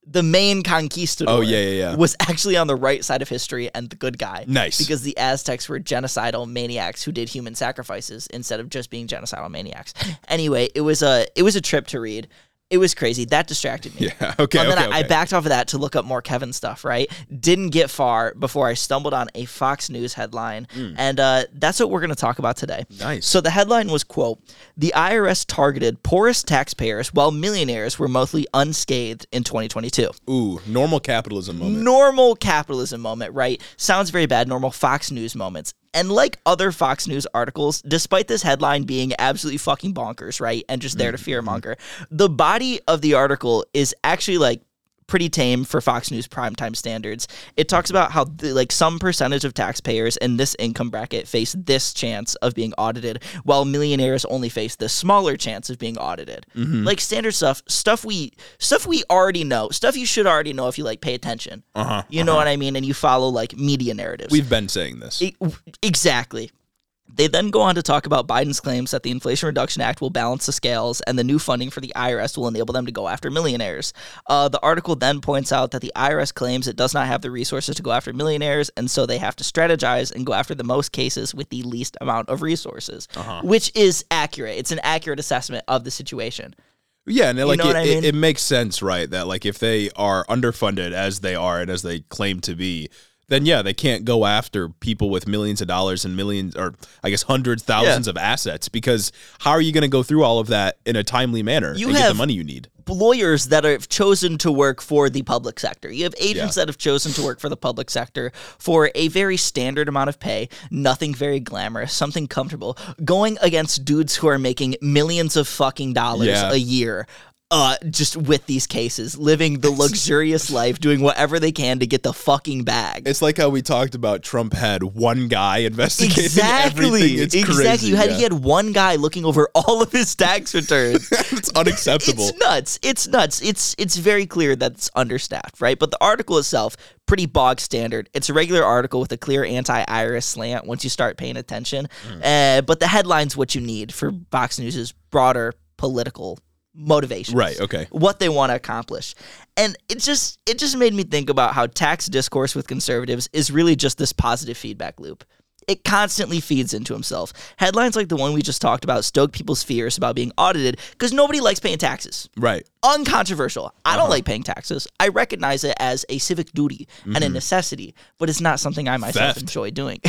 the main conquistador Oh, yeah, yeah, yeah. was actually on the right side of history and the good guy. Nice. Because the Aztecs were genocidal maniacs who did human sacrifices instead of just being genocidal maniacs. Anyway, it was a it was a trip to read. It was crazy. That distracted me. Yeah, okay, And then okay, I, I okay. backed off of that to look up more Kevin stuff, right? Didn't get far before I stumbled on a Fox News headline. And uh, that's what we're going to talk about today. Nice. So the headline was, quote, "The I R S targeted poorest taxpayers while millionaires were mostly unscathed in twenty twenty-two. Ooh, normal capitalism moment. Normal capitalism moment, right? Sounds very bad. Normal Fox News moments. And like other Fox News articles, despite this headline being absolutely fucking bonkers, right? And just there to fearmonger, the body of the article is actually like pretty tame for Fox News primetime standards. It talks about how the, like some percentage of taxpayers in this income bracket face this chance of being audited, while millionaires only face the smaller chance of being audited. Mm-hmm. Like standard stuff, stuff we stuff we already know, stuff you should already know if you like pay attention. Uh-huh, You know what I mean? And you follow like media narratives. We've been saying this. E- Exactly. They then go on to talk about Biden's claims that the Inflation Reduction Act will balance the scales and the new funding for the I R S will enable them to go after millionaires. Uh, the article then points out that the I R S claims it does not have the resources to go after millionaires, and so they have to strategize and go after the most cases with the least amount of resources, Uh-huh. which is accurate. It's an accurate assessment of the situation. Yeah, and it, like know it, what I it, mean? it makes sense, right? That like if they are underfunded as they are and as they claim to be, then yeah, they can't go after people with millions of dollars and millions, or I guess hundreds, thousands Yeah. of assets, because how are you going to go through all of that in a timely manner You and get the have- money you need? Lawyers that have chosen to work for the public sector. You have agents Yeah. that have chosen to work for the public sector for a very standard amount of pay, nothing very glamorous, something comfortable, going against dudes who are making millions of fucking dollars Yeah. a year. Uh, just with these cases, living the luxurious life, doing whatever they can to get the fucking bag. It's like how we talked about Trump had one guy investigating Exactly. everything. It's exactly. crazy. You had yeah. he had one guy looking over all of his tax returns. It's unacceptable. It's nuts. It's nuts. It's it's very clear that it's understaffed, right? But the article itself, pretty bog standard. It's a regular article with a clear anti-I R S slant once you start paying attention. Uh, but the headline's what you need for Fox News' broader political motivations. Right, okay. What they want to accomplish. And it just it just made me think about how tax discourse with conservatives is really just this positive feedback loop. It constantly feeds into himself. Headlines like the one we just talked about stoke people's fears about being audited because nobody likes paying taxes. Right. Uncontroversial. I don't like paying taxes. I recognize it as a civic duty and a necessity, but it's not something I myself Theft. enjoy doing.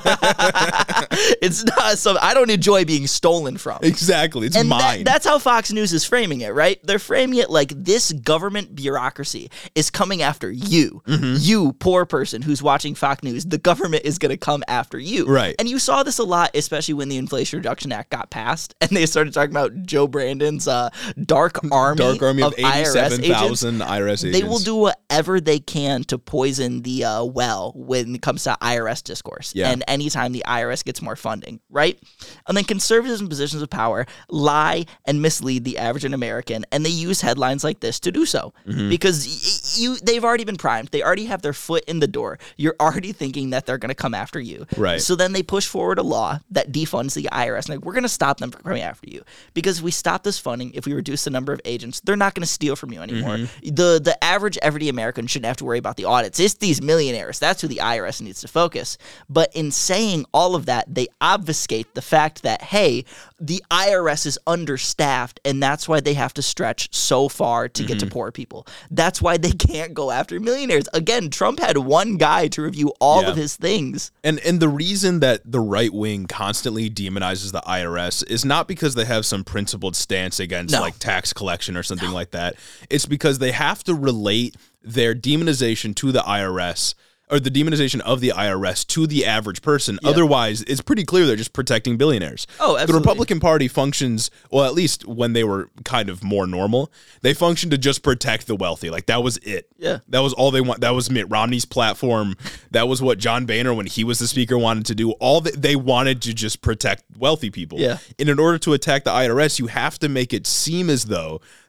It's not some I don't enjoy being stolen from. Exactly. It's And that- mine. that's how Fox News is framing it, right? They're framing it like this government bureaucracy is coming after you. Mm-hmm. You, poor person who's watching Fox News, the government is going to come after you. Right. And you saw this a lot, especially when the Inflation Reduction Act got passed and they started talking about Joe Brandon's uh, dark army, Dark army of, I R S eighty-seven agents. thousand I R S agents. They will do whatever they can to poison the uh, well when it comes to I R S discourse. Yeah. And anytime the I R S gets more funding, right? And then conservatives in positions of power lie and mislead the average American, and they use headlines like this to do so. Mm-hmm. Because y- you, they've already been primed. They already have their foot in the door. You're already thinking that they're going to come after you. Right. So then they push forward a law that defunds the I R S. And like, we're going to stop them from coming after you. Because if we stop this funding, if we reduce the number of agents, they're not going to steal from you anymore. Mm-hmm. The the average everyday American shouldn't have to worry about the audits. It's these millionaires. That's who the I R S needs to focus. But in saying all of that, they obfuscate the fact that, hey, the I R S is understaffed, and that's why they have to stretch so far to get to poor people. That's why they can't go after millionaires. Again, Trump had one guy to review all Yeah. of his things. And and the reason that the right wing constantly demonizes the I R S is not because they have some principled stance against No. like tax collection or something like that. It's because they have to relate their demonization to the I R S, or the demonization of the I R S, to the average person. Otherwise, it's pretty clear they're just protecting billionaires. Oh, The absolutely. Republican Party functions, well, at least when they were kind of more normal, they functioned to just protect the wealthy. Like, that was it. Yeah. That was all they want. That was Mitt Romney's platform. That was what John Boehner, when he was the speaker, wanted to do. All that they wanted to just protect wealthy people. Yeah. And in order to attack the I R S, you have to make it seem as though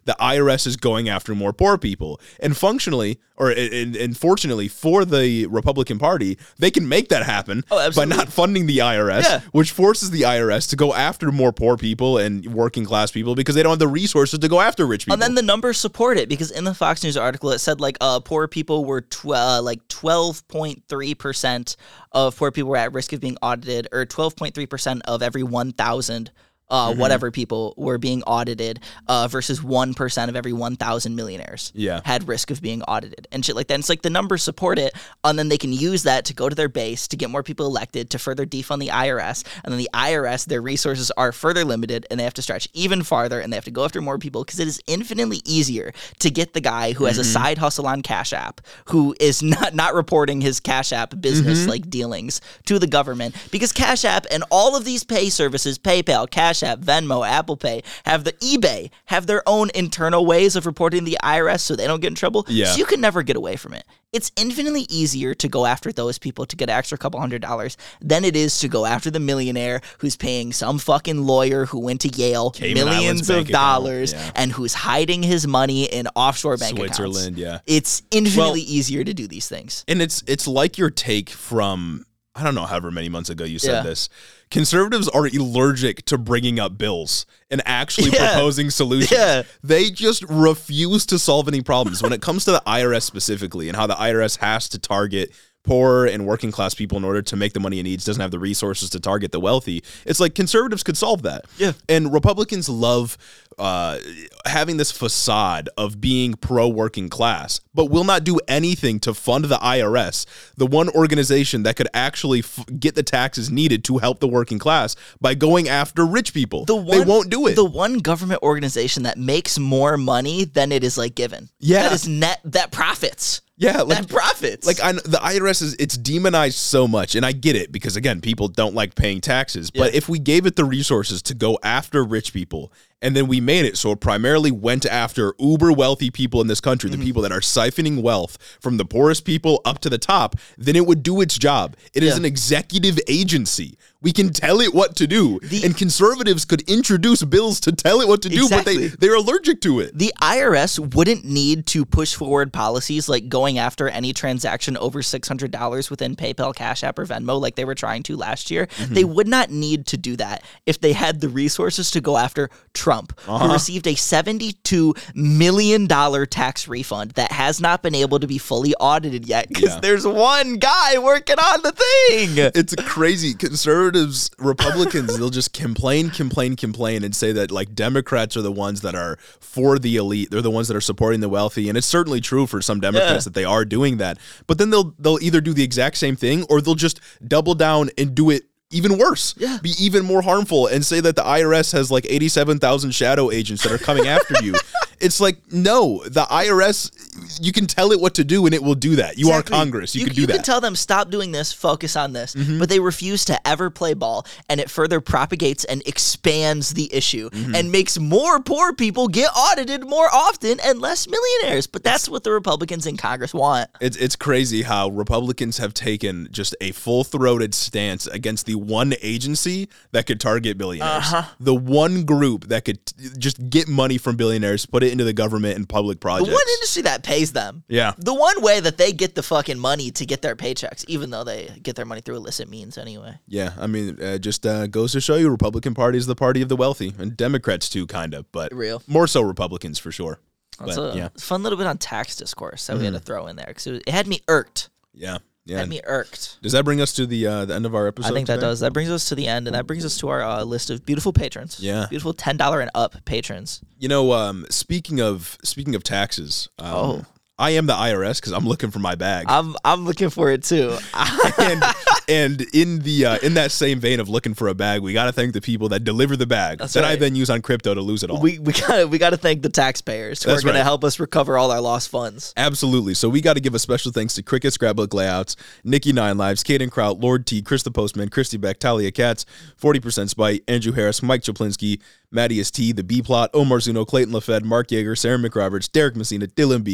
the I R S is going after more poor people. And functionally, or and, and fortunately for the Republican Party, they can make that happen oh, by not funding the I R S, yeah. which forces the I R S to go after more poor people and working class people because they don't have the resources to go after rich people. And then the numbers support it, because in the Fox News article, it said like uh, poor people were tw- uh, like twelve point three percent of poor people were at risk of being audited, or twelve point three percent of every one thousand Uh, mm-hmm. whatever people were being audited, uh, versus one percent of every one thousand millionaires yeah. had risk of being audited and shit like that. And it's like the numbers support it, and then they can use that to go to their base to get more people elected, to further defund the I R S. And then the I R S, their resources are further limited, and they have to stretch even farther, and they have to go after more people, because it is infinitely easier to get the guy who has mm-hmm. a side hustle on Cash App, who is not, not reporting his Cash App business mm-hmm. like dealings to the government, because Cash App and all of these pay services, PayPal, Cash App, Venmo, Apple Pay, have the eBay, have their own internal ways of reporting the I R S so they don't get in trouble. Yeah. So you can never get away from it. It's infinitely easier to go after those people to get an extra couple hundred dollars than it is to go after the millionaire who's paying some fucking lawyer who went to Yale Cayman millions Islands of dollars yeah. and who's hiding his money in offshore bank Switzerland, accounts. yeah. It's infinitely well, easier to do these things. And it's it's like your take from, I don't know, however many months ago you said yeah. this. Conservatives are allergic to bringing up bills and actually yeah. proposing solutions. Yeah. They just refuse to solve any problems. When it comes to the I R S specifically, and how the I R S has to target poor and working class people in order to make the money it needs, doesn't have the resources to target the wealthy, it's like conservatives could solve that. Yeah. And Republicans love uh, having this facade of being pro-working class, but will not do anything to fund the I R S, the one organization that could actually f- get the taxes needed to help the working class, by going after rich people. The one, they won't do it. The one government organization that makes more money than it is like given. Yeah. That is net, that profits. Yeah, like that profits. Like I, the I R S is it's demonized so much, and I get it, because again, people don't like paying taxes. But yeah. if we gave it the resources to go after rich people, and then we made it so it primarily went after uber wealthy people in this country, mm-hmm. the people that are siphoning wealth from the poorest people up to the top, then it would do its job. It is yeah. an executive agency. We can tell it what to do, the, and conservatives could introduce bills to tell it what to do, exactly. but they they're allergic to it. The I R S wouldn't need to push forward policies like going after any transaction over six hundred dollars within PayPal, Cash App, or Venmo like they were trying to last year. Mm-hmm. They would not need to do that if they had the resources to go after Trump, uh-huh. who received a seventy-two million dollars tax refund that has not been able to be fully audited yet, because yeah. there's one guy working on the thing. It's crazy. Conservatives, Republicans, they'll just complain, complain, complain, and say that like Democrats are the ones that are for the elite. They're the ones that are supporting the wealthy, and it's certainly true for some Democrats yeah. that they are doing that. But then they'll they'll either do the exact same thing, or they'll just double down and do it even worse, yeah. be even more harmful, and say that the I R S has like eighty-seven thousand shadow agents that are coming after you. It's like, no, the I R S, you can tell it what to do and it will do that. You exactly. are Congress. You, you can do you that. You can tell them, stop doing this, focus on this. Mm-hmm. But they refuse to ever play ball, and it further propagates and expands the issue mm-hmm. and makes more poor people get audited more often and less millionaires. But that's what the Republicans in Congress want. It's, it's crazy how Republicans have taken just a full-throated stance against the one agency that could target billionaires. Uh-huh. The one group that could t- just get money from billionaires, put it into the government and public projects. The one industry that pays them. Yeah. The one way that they get the fucking money to get their paychecks, even though they get their money through illicit means anyway. Yeah, I mean, uh, just uh, goes to show you Republican Party is the party of the wealthy, and Democrats too, kind of, but Real. more so Republicans for sure. That's but, a yeah. fun little bit on tax discourse that mm-hmm. we had to throw in there, because it, it had me irked. Yeah. Yeah. Had me irked. Does that bring us to the uh, the end of our episode? I think today? that does. That brings us to the end, and that brings us to our uh, list of beautiful patrons. Yeah, beautiful ten dollar and up patrons. You know, um, speaking of speaking of taxes, um, oh. I am the I R S because I'm looking for my bag. I'm I'm looking for it too. and and in the uh, in that same vein of looking for a bag, we got to thank the people that deliver the bag That's that right. I then use on crypto to lose it all. We we got we got to thank the taxpayers who That's are going right. to help us recover all our lost funds. Absolutely. So we got to give a special thanks to Cricket Scrapbook Layouts, Nikki Nine Lives, Kaden Kraut, Lord T, Chris the Postman, Christy Beck, Talia Katz, forty percent Spite, Andrew Harris, Mike Chaplinsky, Mattias T, The B Plot, Omar Zuno, Clayton LaFed, Mark Yeager, Sarah McRoberts, Derek Messina, Dylan B, Kaz,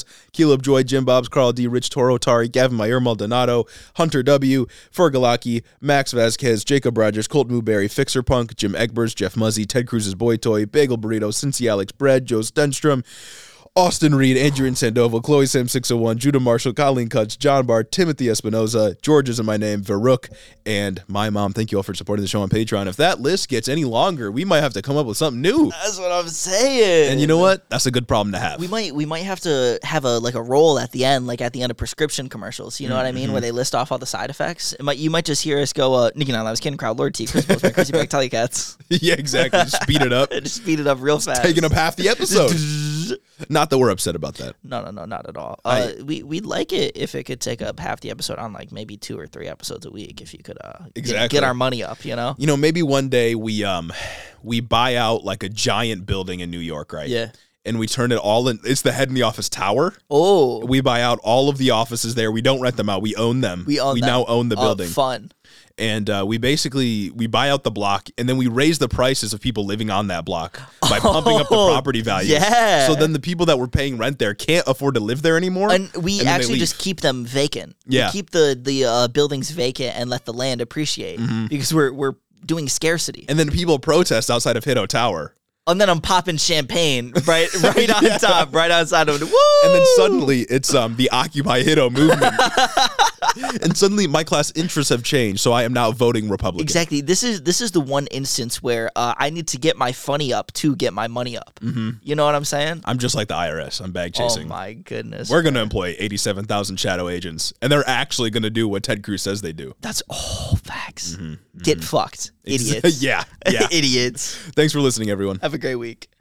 Caleb Joy, Jim Bobs, Carl D, Rich Toro, Tari, Gavin Mayer, Maldonado, Hunter W, Fergalaki, Max Vasquez, Jacob Rogers, Colt Newberry, Fixer Punk, Jim Egbers, Jeff Muzzy, Ted Cruz's Boy Toy, Bagel Burrito, Cincy Alex Bread, Joe Stenstrom, Austin Reed, Adrian Sandoval, Chloe Sam six oh one, Judah Marshall, Colleen Cuts, John Barr, Timothy Espinoza, George is in my name, Varuk, and my mom. Thank you all for supporting the show on Patreon. If that list gets any longer, we might have to come up with something new. That's what I'm saying. And you know what? That's a good problem to have. We might we might have to have a like a roll at the end, like at the end of prescription commercials. You know mm-hmm. what I mean? Where they list off all the side effects. It might you might just hear us go, uh, Nikki Nine Lives, Ken Crowd, Lord T, Chris Postman, Chrissy Back, Telecats. Yeah, exactly. Just speed it up. Just speed it up real fast. Taking up half the episode. Not that we're upset about that. No, no, no, not at all. Uh, I, we we'd like it if it could take up half the episode on like maybe two or three episodes a week. If you could, uh, exactly get, get our money up, you know. You know, maybe one day we um we buy out like a giant building in New York, right? Yeah. And we turn it all in. It's the Head in the Office Tower. Oh. We buy out all of the offices there. We don't rent them out. We own them. We own. We them. now own the building. Oh, fun. And uh, we basically we buy out the block, and then we raise the prices of people living on that block by oh, pumping up the property values. Yeah. So then the people that were paying rent there can't afford to live there anymore. And we and actually just keep them vacant. Yeah. We keep the the uh, buildings vacant and let the land appreciate mm-hmm. because we're we're doing scarcity. And then people protest outside of Hiddo Tower. And then I'm popping champagne right right on yeah. top, right outside of it. Woo! And then suddenly it's um the Occupy Hiddo movement. And suddenly my class interests have changed, so I am now voting Republican. Exactly. This is this is the one instance where uh, I need to get my funny up to get my money up. Mm-hmm. You know what I'm saying? I'm just like the I R S. I'm bag chasing. Oh my goodness. We're going to employ eighty-seven thousand shadow agents, and they're actually going to do what Ted Cruz says they do. That's all facts. Mm-hmm. Mm-hmm. Get fucked. Idiots. yeah. Yeah. Idiots. Thanks for listening, everyone. Have a great week.